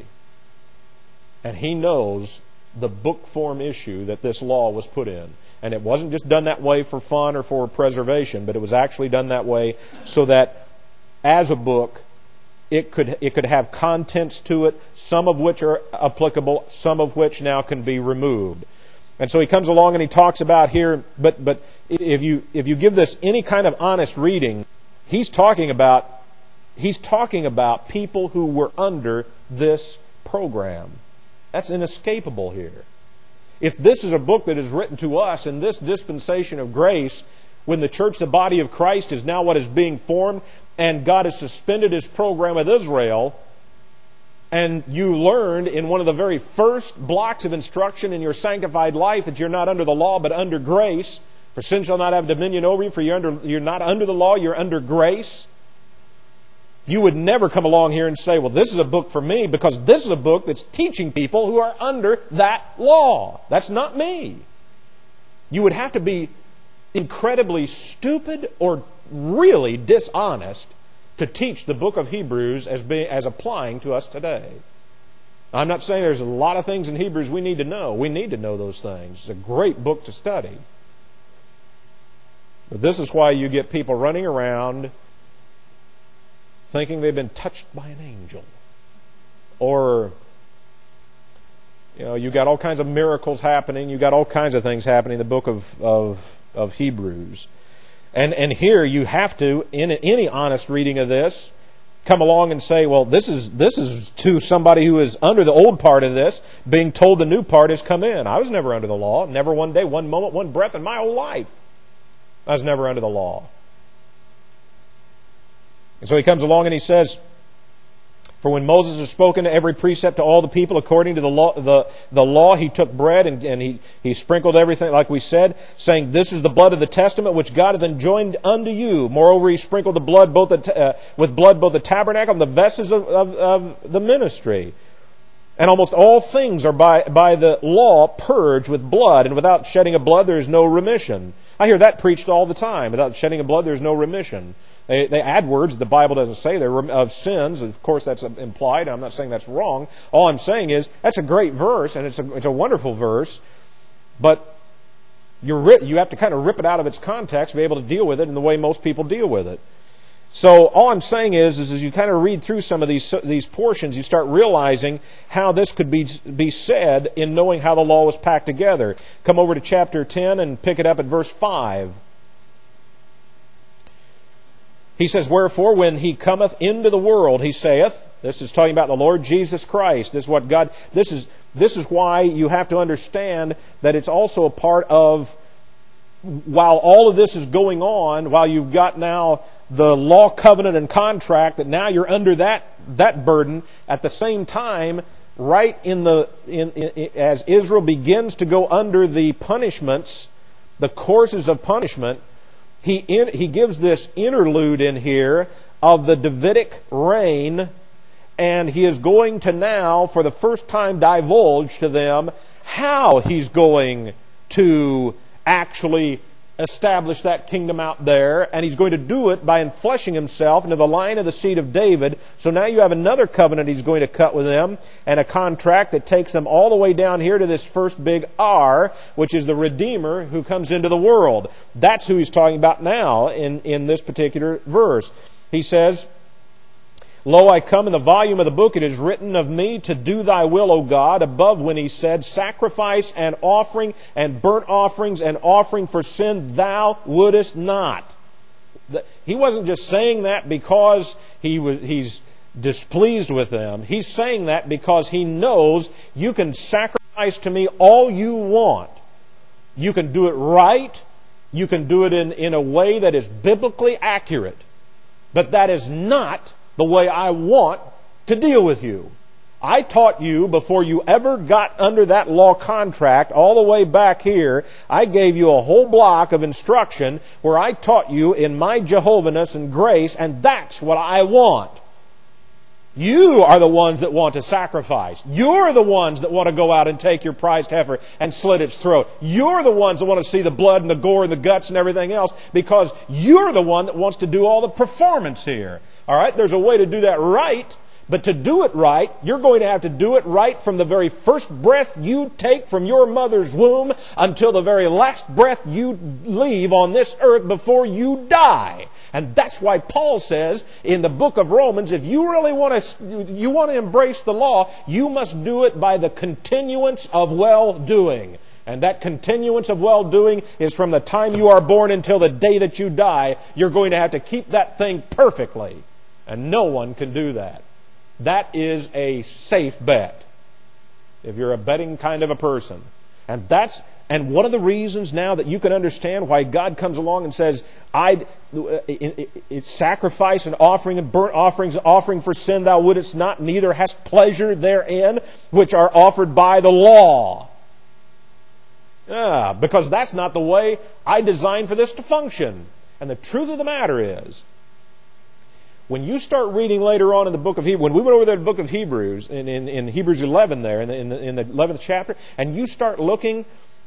And he knows the book form issue that this law was put in. And it wasn't just done that way for fun or for preservation, but it was actually done that way so that as a book, it could it could have contents to it, some of which are applicable, some of which now can be removed. And so he comes along and he talks about here, but but if you if you give this any kind of honest reading, he's talking about He's talking about people who were under this program. That's inescapable here. If this is a book that is written to us in this dispensation of grace, when the church, the body of Christ, is now what is being formed, and God has suspended His program with Israel, and you learned in one of the very first blocks of instruction in your sanctified life that you're not under the law but under grace, for sin shall not have dominion over you, for you're, under, you're not under the law, you're under grace. You would never come along here and say, well, this is a book for me because this is a book that's teaching people who are under that law. That's not me. You would have to be incredibly stupid or really dishonest to teach the book of Hebrews as being, as applying to us today. I'm not saying there's a lot of things in Hebrews we need to know. We need to know those things. It's a great book to study. But this is why you get people running around thinking they've been touched by an angel. Or, you know, you got all kinds of miracles happening. You got all kinds of things happening in the book of, of, of Hebrews. And and here you have to, in any honest reading of this, come along and say, well, this is this is to somebody who is under the old part of this, being told the new part has come in. I was never under the law. Never one day, one moment, one breath in my whole life. I was never under the law. And so he comes along and he says, for when Moses has spoken to every precept to all the people according to the law, the, the law he took bread and, and he, he sprinkled everything, like we said, saying, this is the blood of the testament which God hath enjoined unto you. Moreover, he sprinkled the blood both the, uh, with blood both the tabernacle and the vessels of, of, of the ministry. And almost all things are by, by the law purged with blood, and without shedding of blood there is no remission. I hear that preached all the time. Without shedding of blood there is no remission. They, they add words the Bible doesn't say. They're of sins. Of course, that's implied. I'm not saying that's wrong. All I'm saying is that's a great verse, and it's a, it's a wonderful verse. But you're, you have to kind of rip it out of its context to be able to deal with it in the way most people deal with it. So all I'm saying is, is as you kind of read through some of these these portions, you start realizing how this could be be said in knowing how the law was packed together. Come over to chapter ten and pick it up at verse five. He says, wherefore, when he cometh into the world, he saith, this is talking about the Lord Jesus Christ. This is what God, this is, this is why you have to understand that it's also a part of, while all of this is going on, while you've got now the law, covenant, and contract, that now you're under that, that burden, at the same time, right in the, in, in, as Israel begins to go under the punishments, the courses of punishment, He in, he gives this interlude in here of the Davidic reign, and he is going to now, for the first time, divulge to them how he's going to actually establish that kingdom out there, and he's going to do it by enfleshing himself into the line of the seed of David. So now you have another covenant he's going to cut with them, and a contract that takes them all the way down here to this first big R, which is the Redeemer who comes into the world. That's who he's talking about now in, in this particular verse. He says, lo, I come in the volume of the book, it is written of me to do thy will, O God, above when he said, sacrifice and offering and burnt offerings and offering for sin thou wouldest not. He wasn't just saying that because he was, he's displeased with them. He's saying that because he knows you can sacrifice to me all you want. You can do it right. You can do it in, in a way that is biblically accurate. But that is not the way I want to deal with you. I taught you before you ever got under that law contract, all the way back here, I gave you a whole block of instruction where I taught you in my Jehovahness and grace, and that's what I want. You are the ones that want to sacrifice. You're the ones that want to go out and take your prized heifer and slit its throat. You're the ones that want to see the blood and the gore and the guts and everything else, because you're the one that wants to do all the performance here. All right, there's a way to do that right, but to do it right, you're going to have to do it right from the very first breath you take from your mother's womb until the very last breath you leave on this earth before you die. And that's why Paul says in the book of Romans, if you really want to, you want to embrace the law, you must do it by the continuance of well-doing. And that continuance of well-doing is from the time you are born until the day that you die. You're going to have to keep that thing perfectly. And no one can do that. That is a safe bet if you're a betting kind of a person. And that's and one of the reasons now that you can understand why God comes along and says, I it's sacrifice and offering and burnt offerings and offering for sin thou wouldest not, neither hast pleasure therein, which are offered by the law. Ah, because that's not the way I designed for this to function. And the truth of the matter is, when you start reading later on in the book of Hebrews, when we went over there to the book of Hebrews, in, in, in Hebrews eleven there, in the, in, the, in the eleventh chapter, and you start looking,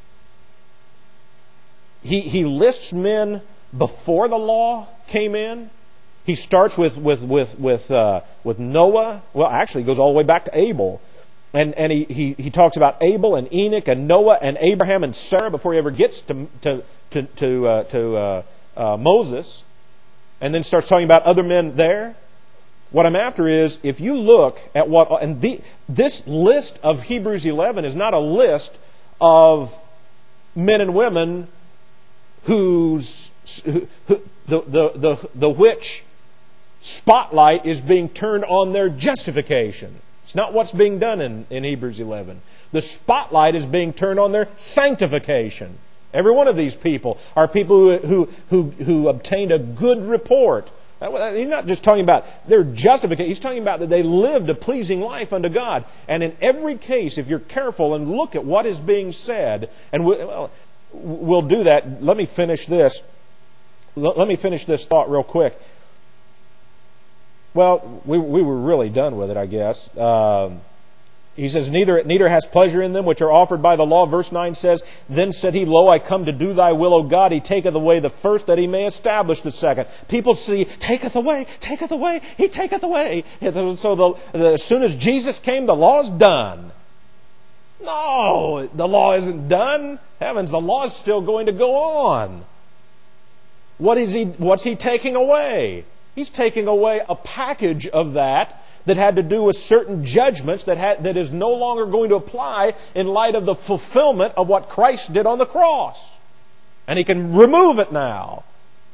he, he lists men before the law came in. He starts with, with, with, with, uh, with Noah. Well, actually, he goes all the way back to Abel. And, and he, he, he talks about Abel and Enoch and Noah and Abraham and Sarah before he ever gets to, to, to, to, uh, to uh, uh, Moses. And then starts talking about other men there. What I'm after is, if you look at what... And the, this list of Hebrews eleven is not a list of men and women whose who, who, the, the, the, the which spotlight is being turned on their justification. It's not what's being done in, in Hebrews eleven. The spotlight is being turned on their sanctification. Every one of these people are people who, who, who, who obtained a good report. He's not just talking about their justification. He's talking about that they lived a pleasing life unto God. And in every case, if you're careful and look at what is being said, and we, well, we'll do that. Let me finish this. Let me finish this thought real quick. Well, we, we were really done with it, I guess. Um, He says, neither, neither has pleasure in them which are offered by the law. Verse nine says, Then said he, Lo, I come to do thy will, O God. He taketh away the first, that he may establish the second. People see, taketh away, taketh away, he taketh away. So the, the, as soon as Jesus came, the law's done. No, the law isn't done. Heavens, the law is still going to go on. What is he, what's he taking away? He's taking away a package of that that had to do with certain judgments that had, that is no longer going to apply in light of the fulfillment of what Christ did on the cross. And he can remove it now.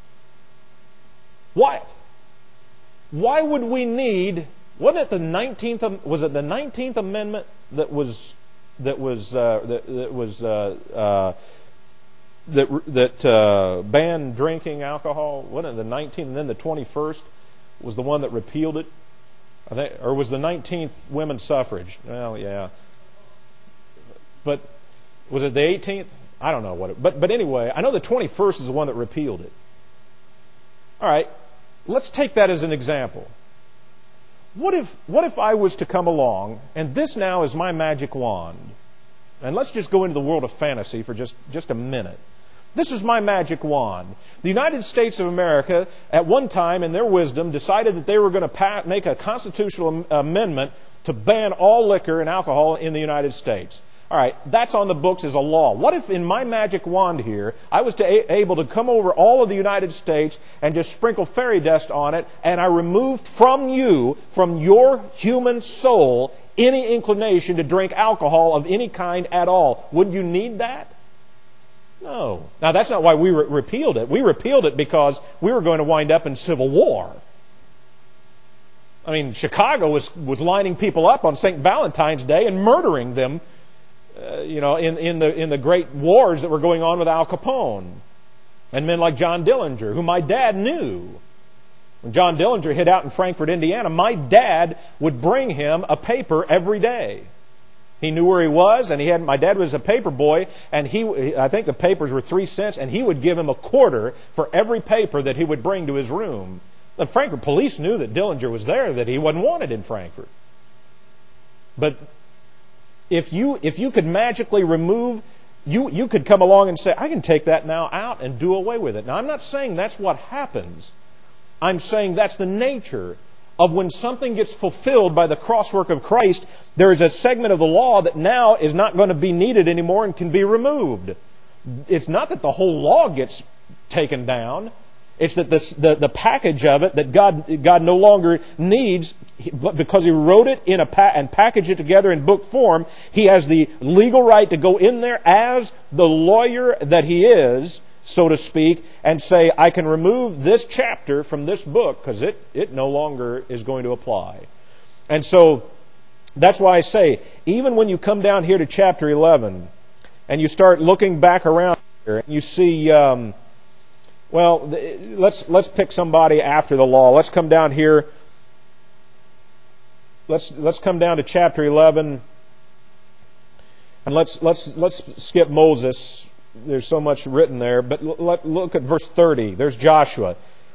Why? Why would we need? Wasn't it the nineteenth? Was it the nineteenth Amendment that was that was uh, that, that was uh, uh, that that uh, banned drinking alcohol? Wasn't it the nineteenth? And then the twenty-first was the one that repealed it. I think, or was the nineteenth women's suffrage? Well, yeah. But was it the eighteenth? I don't know what it. But but anyway, I know the twenty-first is the one that repealed it. All right, let's take that as an example. What if what if I was to come along, and this now is my magic wand, and let's just go into the world of fantasy for just, just a minute. This is my magic wand. The United States of America, at one time, in their wisdom, decided that they were going to pa- make a constitutional amendment to ban all liquor and alcohol in the United States. All right, that's on the books as a law. What if in my magic wand here, I was to a- able to come over all of the United States and just sprinkle fairy dust on it, and I removed from you, from your human soul, any inclination to drink alcohol of any kind at all? Would you need that? No. Now, that's not why we re- repealed it. We repealed it because we were going to wind up in civil war. I mean, Chicago was, was lining people up on Saint Valentine's Day and murdering them, uh, you know, in, in, the, in the great wars that were going on with Al Capone. And men like John Dillinger, who my dad knew. When John Dillinger hid out in Frankfort, Indiana, my dad would bring him a paper every day. He knew where he was, and he had. My dad was a paper boy, and he. I think the papers were three cents, and he would give him a quarter for every paper that he would bring to his room. The Frankfort police knew that Dillinger was there, that he wasn't wanted in Frankfort. But if you if you could magically remove, you you could come along and say, I can take that now out and do away with it. Now, I'm not saying that's what happens. I'm saying that's the nature of when something gets fulfilled by the crosswork of Christ. There is a segment of the law that now is not going to be needed anymore and can be removed. It's not that the whole law gets taken down. It's that this, the, the package of it that God, God no longer needs, because He wrote it in a pa- and packaged it together in book form. He has the legal right to go in there as the lawyer that He is, so to speak, and say, I can remove this chapter from this book because it, it no longer is going to apply. And so that's why I say, even when you come down here to chapter eleven and you start looking back around here and you see, um, well, let's let's pick somebody after the law. Let's come down here. Let's let's come down to chapter eleven, and let's let's let's skip Moses. There's so much written there, but look at verse thirty. There's Joshua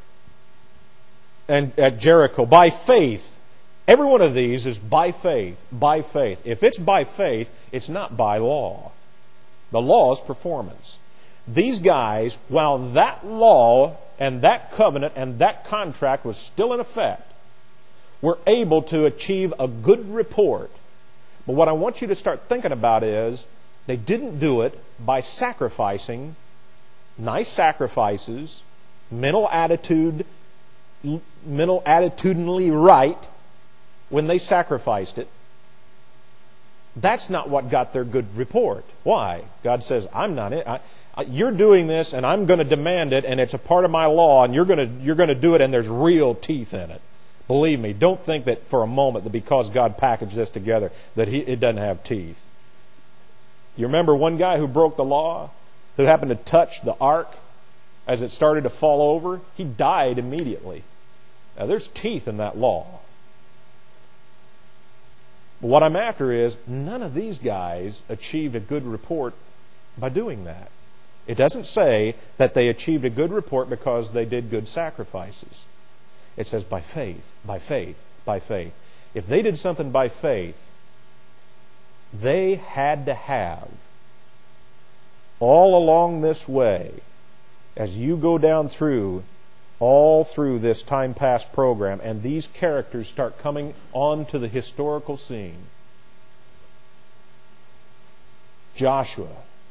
and at Jericho. By faith. Every one of these is by faith. By faith. If it's by faith, it's not by law. The law is performance. These guys, while that law and that covenant and that contract was still in effect, were able to achieve a good report. But what I want you to start thinking about is, they didn't do it by sacrificing nice sacrifices, mental attitude, mental attitudinally right when they sacrificed it. That's not what got their good report. Why? God says, I'm not it. I, you're doing this, and I'm going to demand it, and it's a part of my law, and you're going to you're going to do it, and there's real teeth in it. Believe me, don't think that for a moment that because God packaged this together that he, it doesn't have teeth. You remember one guy who broke the law, who happened to touch the ark as it started to fall over? He died immediately. Now, there's teeth in that law. But what I'm after is, none of these guys achieved a good report by doing that. It doesn't say that they achieved a good report because they did good sacrifices. It says by faith, by faith, by faith. If they did something by faith, they had to have, all along this way, as you go down through, all through this time past program, and these characters start coming onto the historical scene. Joshua.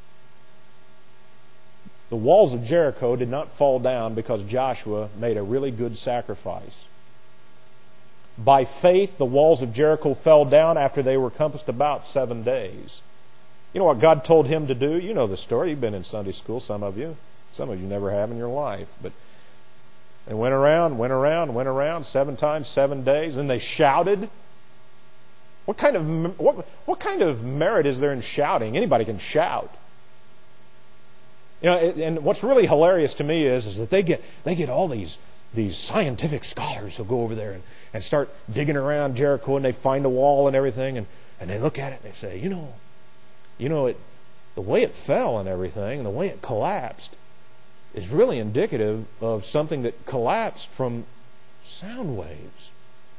The walls of Jericho did not fall down because Joshua made a really good sacrifice. By faith, the walls of Jericho fell down after they were compassed about seven days. You know what God told him to do? You know the story. You've been in Sunday school, some of you. Some of you never have in your life. But they went around, went around, went around seven times, seven days, and they shouted. What kind of what, what kind of merit is there in shouting? Anybody can shout. You know, and what's really hilarious to me is, is that they get they get all these these scientific scholars who go over there and, and start digging around Jericho, and they find a wall and everything, and, and they look at it and they say, you know, you know, it the way it fell and everything, and the way it collapsed, is really indicative of something that collapsed from sound waves.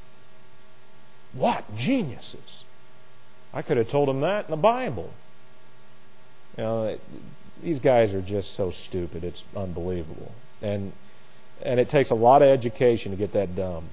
What geniuses! I could have told them that in the Bible. You know, it, these guys are just so stupid. It's unbelievable. And and it takes a lot of education to get that dumb.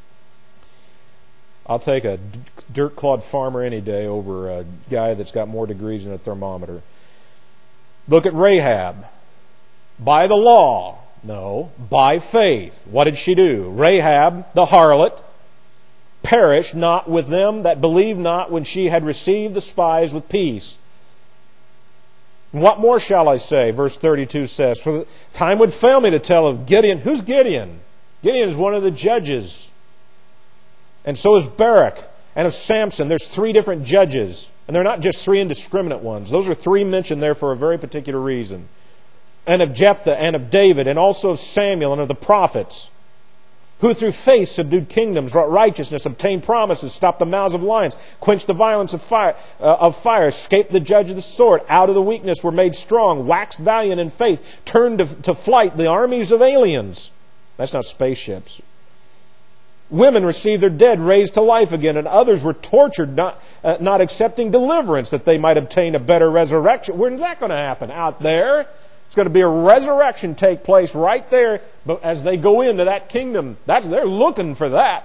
I'll take a dirt clod farmer any day over a guy that's got more degrees than a thermometer. Look at Rahab. By the law. No, by faith. What did she do? Rahab, the harlot, perished not with them that believed not when she had received the spies with peace. What more shall I say? Verse thirty-two says, for the time would fail me to tell of Gideon. Who's Gideon? Gideon is one of the judges. And so is Barak. And of Samson, there's three different judges. And they're not just three indiscriminate ones. Those are three mentioned there for a very particular reason. And of Jephthah, and of David, and also of Samuel, and of the prophets, who through faith subdued kingdoms, wrought righteousness, obtained promises, stopped the mouths of lions, quenched the violence of fire, uh, of fire, escaped the judge of the sword, out of the weakness were made strong, waxed valiant in faith, turned to, to flight the armies of aliens. That's not spaceships. Women received their dead raised to life again, and others were tortured, not, uh, not accepting deliverance, that they might obtain a better resurrection. When's that going to happen? Out there? It's going to be a resurrection take place right there, but as they go into that kingdom, that's they're looking for that.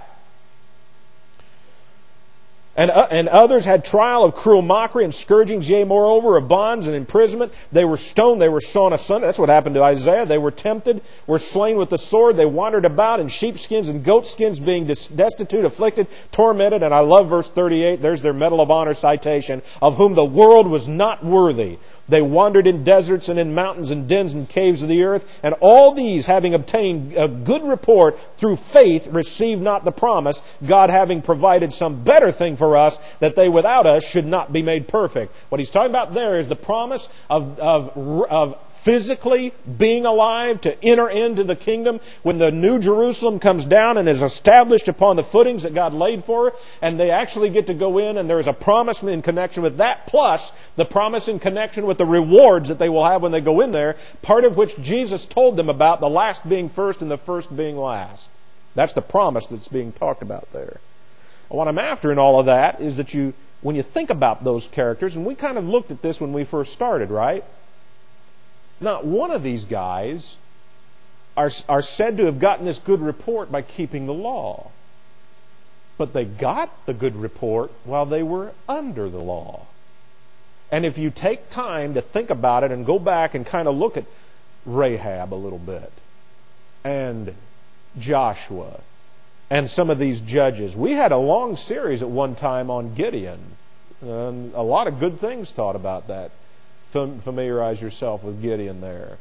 And, uh, and others had trial of cruel mockery and scourgings, yea, moreover, of bonds and imprisonment. They were stoned, they were sawn asunder. That's what happened to Isaiah. They were tempted, were slain with the sword. They wandered about in sheepskins and goatskins, being destitute, afflicted, tormented. And I love verse thirty-eight. There's their Medal of Honor citation, of whom the world was not worthy. They wandered in deserts and in mountains and dens and caves of the earth. And all these, having obtained a good report through faith, received not the promise, God having provided some better thing for us, that they without us should not be made perfect. What he's talking about there is the promise of, of, of physically being alive to enter into the kingdom when the New Jerusalem comes down and is established upon the footings that God laid for her, and they actually get to go in, and there is a promise in connection with that, plus the promise in connection with the rewards that they will have when they go in there, part of which Jesus told them about, the last being first and the first being last. That's the promise that's being talked about there. And what I'm after in all of that is that you, when you think about those characters, and we kind of looked at this when we first started, right? Not one of these guys are, are said to have gotten this good report by keeping the law. But they got the good report while they were under the law. And if you take time to think about it and go back and kind of look at Rahab a little bit, and Joshua, and some of these judges. We had a long series at one time on Gideon. And a lot of good things taught about that. familiarize yourself with Gideon there.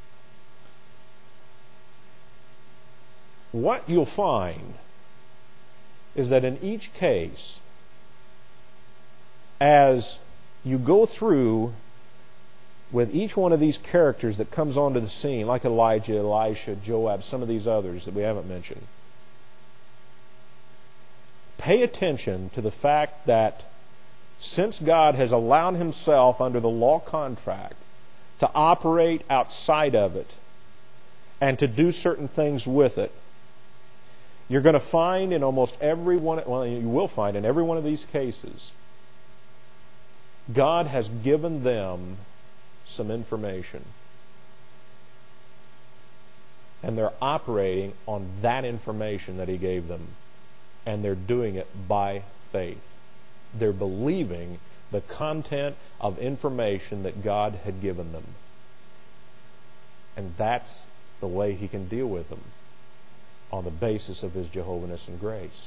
What you'll find is that in each case, as you go through with each one of these characters that comes onto the scene, like Elijah, Elisha, Joab, some of these others that we haven't mentioned, pay attention to the fact that since God has allowed himself under the law contract to operate outside of it and to do certain things with it, you're going to find in almost every one, well, you will find in every one of these cases, God has given them some information. And they're operating on that information that he gave them. And they're doing it by faith. They're believing the content of information that God had given them. And that's the way he can deal with them, on the basis of his Jehovah-ness and grace.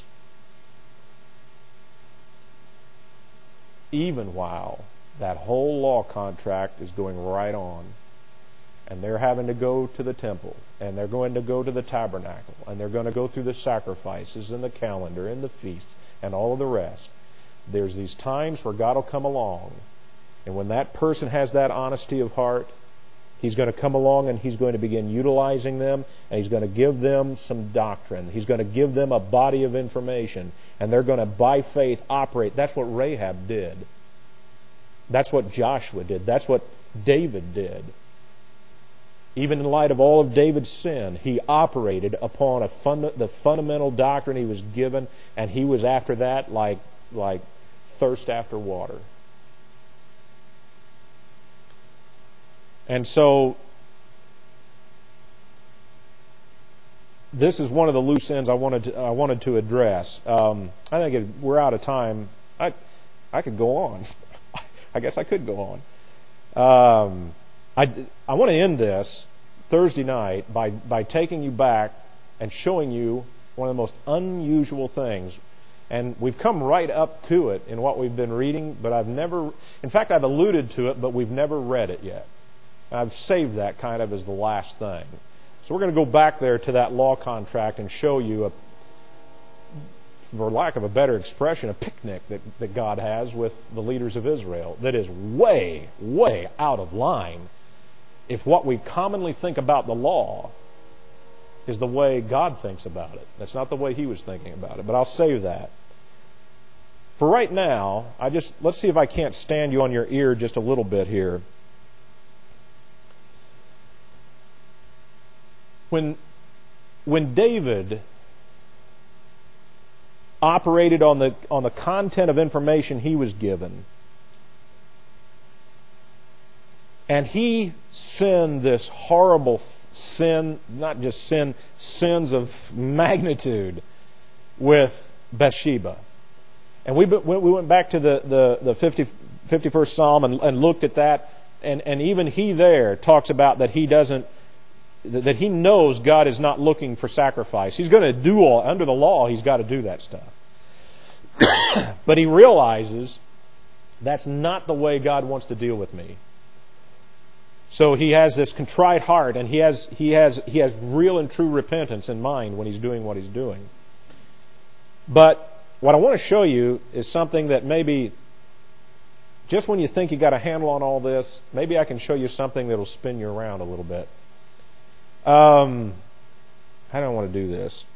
Even while that whole law contract is going right on, and they're having to go to the temple, and they're going to go to the tabernacle, and they're going to go through the sacrifices and the calendar and the feasts and all of the rest, there's these times where God will come along, and when that person has that honesty of heart, he's going to come along and he's going to begin utilizing them, and he's going to give them some doctrine. He's going to give them a body of information, and they're going to, by faith, operate. That's what Rahab did. That's what Joshua did. That's what David did. Even in light of all of David's sin, he operated upon a funda- the fundamental doctrine he was given, and he was after that like, like thirst after water. And so, this is one of the loose ends I wanted to, I wanted to address. Um, I think it, we're out of time. I I could go on. I guess I could go on. Um, I, I want to end this Thursday night by, by taking you back and showing you one of the most unusual things. And we've come right up to it in what we've been reading, but I've never, in fact, I've alluded to it, but we've never read it yet. I've saved that kind of as the last thing. So we're going to go back there to that law contract and show you, a, for lack of a better expression, a picnic that, that God has with the leaders of Israel that is way, way out of line if what we commonly think about the law is the way God thinks about it. That's not the way he was thinking about it, but I'll save that. For right now, I just let's see if I can't stand you on your ear just a little bit here. When, when David operated on the, on the content of information he was given, and he sinned this horrible sin, not just sin, sins of magnitude with Bathsheba. And we, we went back to the, the, the fifty, fifty-first Psalm and, and looked at that, and, and even he there talks about that he doesn't that he knows God is not looking for sacrifice. He's going to do all, under the law, he's got to do that stuff. But he realizes that's not the way God wants to deal with me. So he has this contrite heart, and he has he has he has real and true repentance in mind when he's doing what he's doing. But what I want to show you is something that maybe just when you think you got a handle on all this, maybe I can show you something that'll spin you around a little bit. Um, I don't want to do this.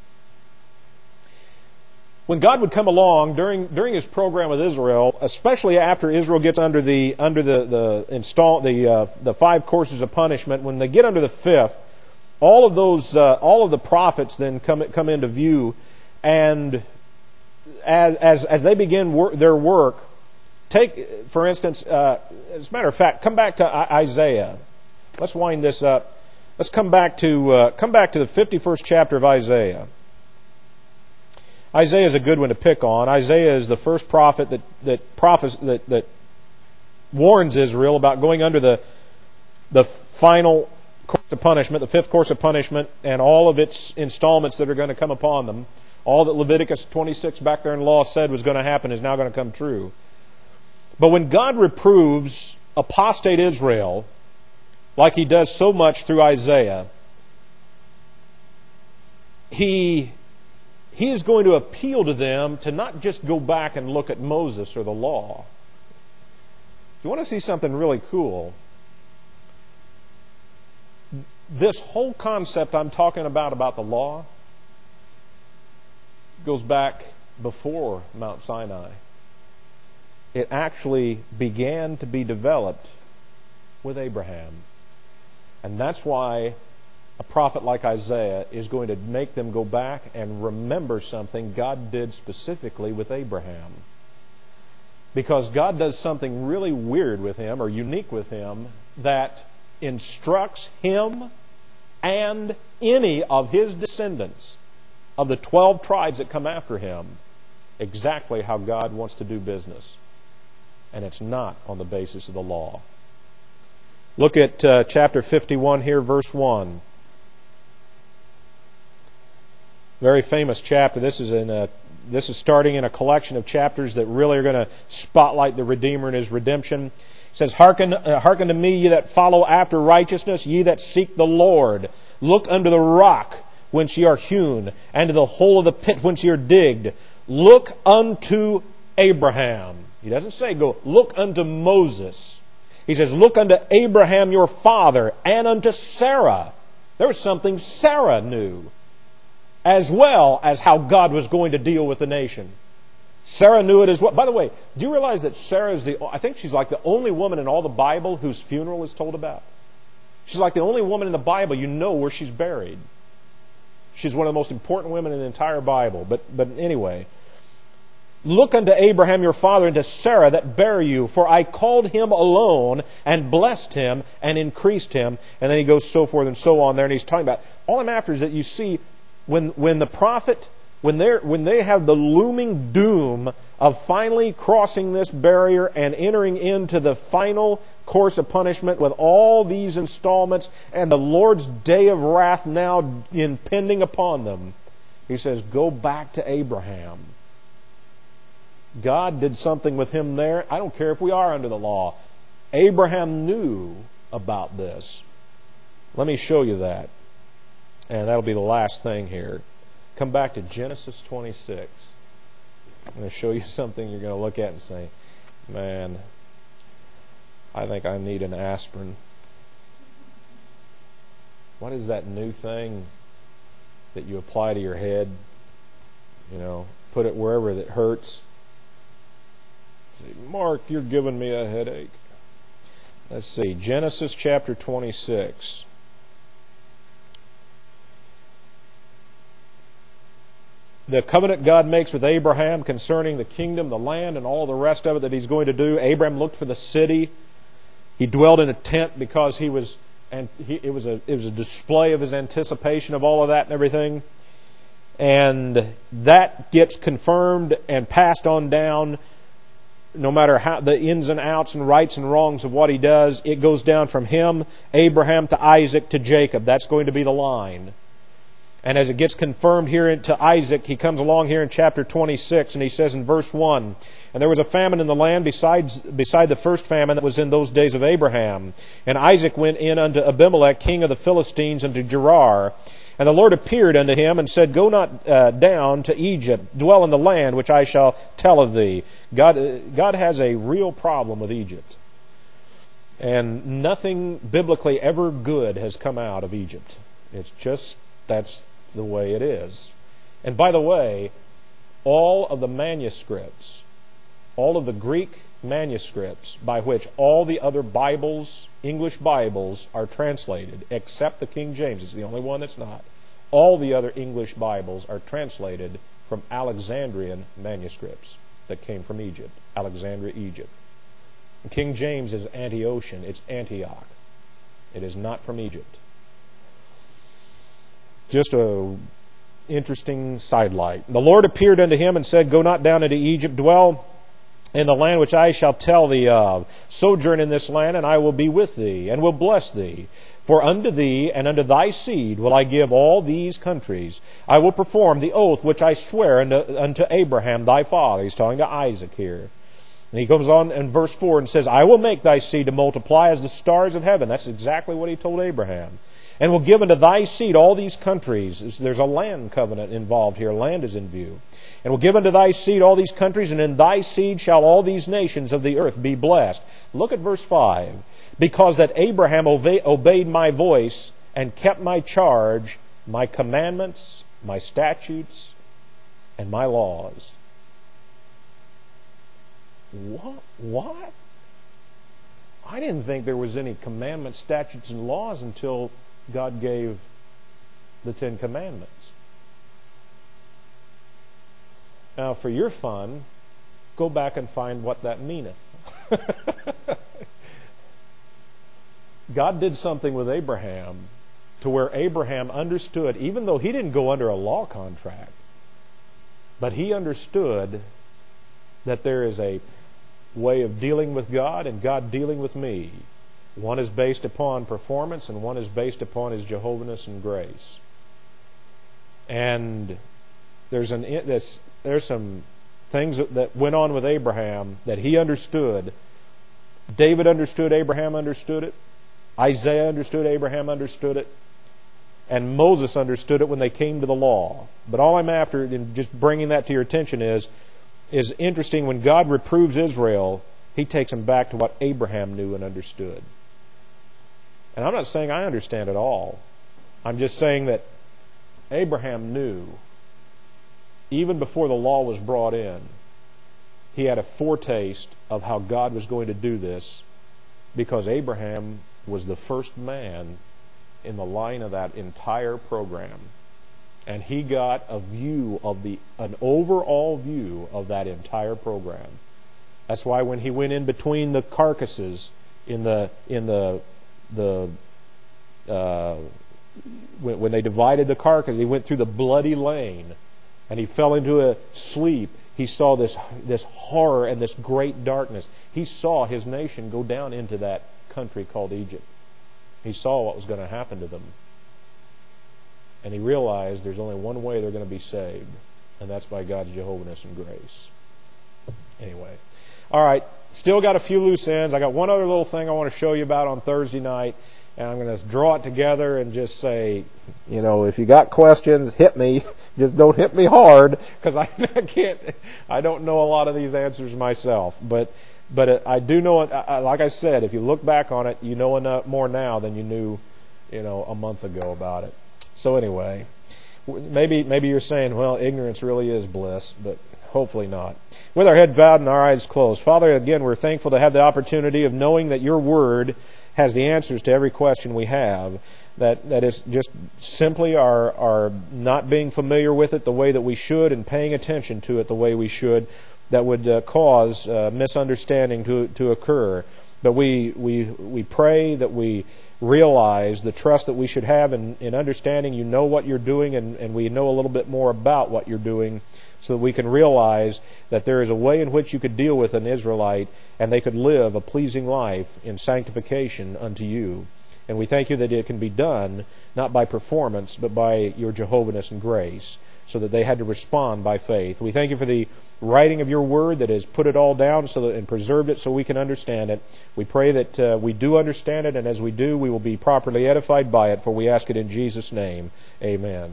When God would come along during during His program with Israel, especially after Israel gets under the under the the install the uh, the five courses of punishment, when they get under the fifth, all of those uh, all of the prophets then come come into view, and as as as they begin wor- their work, take for instance, uh, as a matter of fact, come back to Isaiah. Let's wind this up. Let's come back to uh, come back to the fifty-first chapter of Isaiah. Isaiah is a good one to pick on. Isaiah is the first prophet that that prophes, that, that warns Israel about going under the the final course of punishment, the fifth course of punishment, and all of its installments that are going to come upon them. All that Leviticus twenty-six back there in law said was going to happen is now going to come true. But when God reproves apostate Israel, like he does so much through Isaiah, he, he is going to appeal to them to not just go back and look at Moses or the law. If you want to see something really cool, this whole concept I'm talking about, about the law, goes back before Mount Sinai. It actually began to be developed with Abraham. And that's why a prophet like Isaiah is going to make them go back and remember something God did specifically with Abraham. Because God does something really weird with him, or unique with him, that instructs him and any of his descendants of the twelve tribes that come after him exactly how God wants to do business. And it's not on the basis of the law. Look at uh, chapter fifty-one here, verse one. Very famous chapter. This is in a This is starting in a collection of chapters that really are going to spotlight the Redeemer and His redemption. It says, Hearken, uh, hearken to me, ye that follow after righteousness, ye that seek the Lord. Look unto the rock whence ye are hewn, and to the hole of the pit whence ye are digged. Look unto Abraham. He doesn't say, go, look unto Moses. He says, look unto Abraham your father, and unto Sarah. There was something Sarah knew, as well as how God was going to deal with the nation. Sarah knew it as well. By the way, do you realize that Sarah is the, I think she's like the only woman in all the Bible whose funeral is told about? She's like the only woman in the Bible you know where she's buried. She's one of the most important women in the entire Bible. But, but anyway, look unto Abraham your father and to Sarah that bare you, for I called him alone and blessed him and increased him. And then he goes so forth and so on there, and he's talking about, all I'm after is that you see When when the prophet, when they when they have the looming doom of finally crossing this barrier and entering into the final course of punishment with all these installments and the Lord's day of wrath now impending upon them, he says, go back to Abraham. God did something with him there. I don't care if we are under the law. Abraham knew about this. Let me show you that. And that'll be the last thing here. Come back to Genesis twenty-six. I'm going to show you something you're going to look at and say, man, I think I need an aspirin. What is that new thing that you apply to your head? You know, put it wherever that hurts. Say, Mark, you're giving me a headache. Let's see, Genesis chapter twenty-six. The covenant God makes with Abraham concerning the kingdom, the land, and all the rest of it that He's going to do. Abraham looked for the city. He dwelled in a tent because he was, and he, it was a it was a display of his anticipation of all of that and everything. And that gets confirmed and passed on down. No matter how the ins and outs and rights and wrongs of what he does, it goes down from him, Abraham, to Isaac, to Jacob. That's going to be the line. And as it gets confirmed here to Isaac, he comes along here in chapter twenty-six, and he says in verse one, and there was a famine in the land besides beside the first famine that was in those days of Abraham. And Isaac went in unto Abimelech, king of the Philistines, unto Gerar. And the Lord appeared unto him and said, Go not uh, down to Egypt, dwell in the land which I shall tell of thee. God, uh, God has a real problem with Egypt. And nothing biblically ever good has come out of Egypt. It's just, that's the way it is. And by the way, all of the manuscripts, all of the Greek manuscripts by which all the other Bibles, English Bibles, are translated, except the King James, it's the only one that's not. All the other English Bibles are translated from Alexandrian manuscripts that came from Egypt, Alexandria, Egypt. King James is Antiochian, it's Antioch. It is not from Egypt. Just a interesting sidelight. The Lord appeared unto him and said, Go not down into Egypt, dwell in the land which I shall tell thee of. Sojourn in this land, and I will be with thee, and will bless thee. For unto thee and unto thy seed will I give all these countries. I will perform the oath which I swear unto, unto Abraham thy father. He's talking to Isaac here. And he goes on in verse four and says, I will make thy seed to multiply as the stars of heaven. That's exactly what he told Abraham. And will give unto thy seed all these countries. There's a land covenant involved here. Land is in view. And will give unto thy seed all these countries, and in thy seed shall all these nations of the earth be blessed. Look at verse five. Because that Abraham obeyed my voice and kept my charge, my commandments, my statutes, and my laws. What? What? I didn't think there was any commandments, statutes, and laws until God gave the Ten Commandments. Now, for your fun, go back and find what that meaneth. God did something with Abraham to where Abraham understood, even though he didn't go under a law contract, but he understood that there is a way of dealing with God and God dealing with me. One is based upon performance and one is based upon His Jehovahness and grace. And there's an there's, there's some things that went on with Abraham that he understood. David understood, Abraham understood it. Isaiah understood, Abraham understood it. And Moses understood it when they came to the law. But all I'm after in just bringing that to your attention is is interesting. When God reproves Israel, He takes them back to what Abraham knew and understood. And I'm not saying I understand it all. I'm just saying that Abraham knew, even before the law was brought in, he had a foretaste of how God was going to do this, because Abraham was the first man in the line of that entire program. And he got a view of the, an overall view of that entire program. That's why when he went in between the carcasses in the in the the uh, when, when they divided the carcass, he went through the bloody lane, and he fell into a sleep. He saw this this horror and this great darkness. He saw his nation go down into that country called Egypt. He saw what was going to happen to them. And he realized there's only one way they're going to be saved, and that's by God's Jehovahness and grace. Anyway. All right. Still got a few loose ends. I got one other little thing I want to show you about on Thursday night, and I'm going to draw it together and just say, you know, if you got questions, hit me. Just don't hit me hard, because I, I can't, I don't know a lot of these answers myself. But but I do know it. Like I said, if you look back on it, you know enough more now than you knew, you know, a month ago about it. So anyway, maybe maybe you're saying, well, ignorance really is bliss, but hopefully not. With our head bowed and our eyes closed. Father, again, we're thankful to have the opportunity of knowing that your word has the answers to every question we have. That that is just simply our, our not being familiar with it the way that we should and paying attention to it the way we should that would uh, cause uh, misunderstanding to to occur. But we we we pray that we realize the trust that we should have in, in understanding you know what you're doing, and, and we know a little bit more about what you're doing, so that we can realize that there is a way in which you could deal with an Israelite and they could live a pleasing life in sanctification unto you. And we thank you that it can be done not by performance but by your Jehovahness and grace, so that they had to respond by faith. We thank you for the writing of your word that has put it all down so that and preserved it so we can understand it. We pray that uh, we do understand it, and as we do, we will be properly edified by it, for we ask it in Jesus' name. Amen.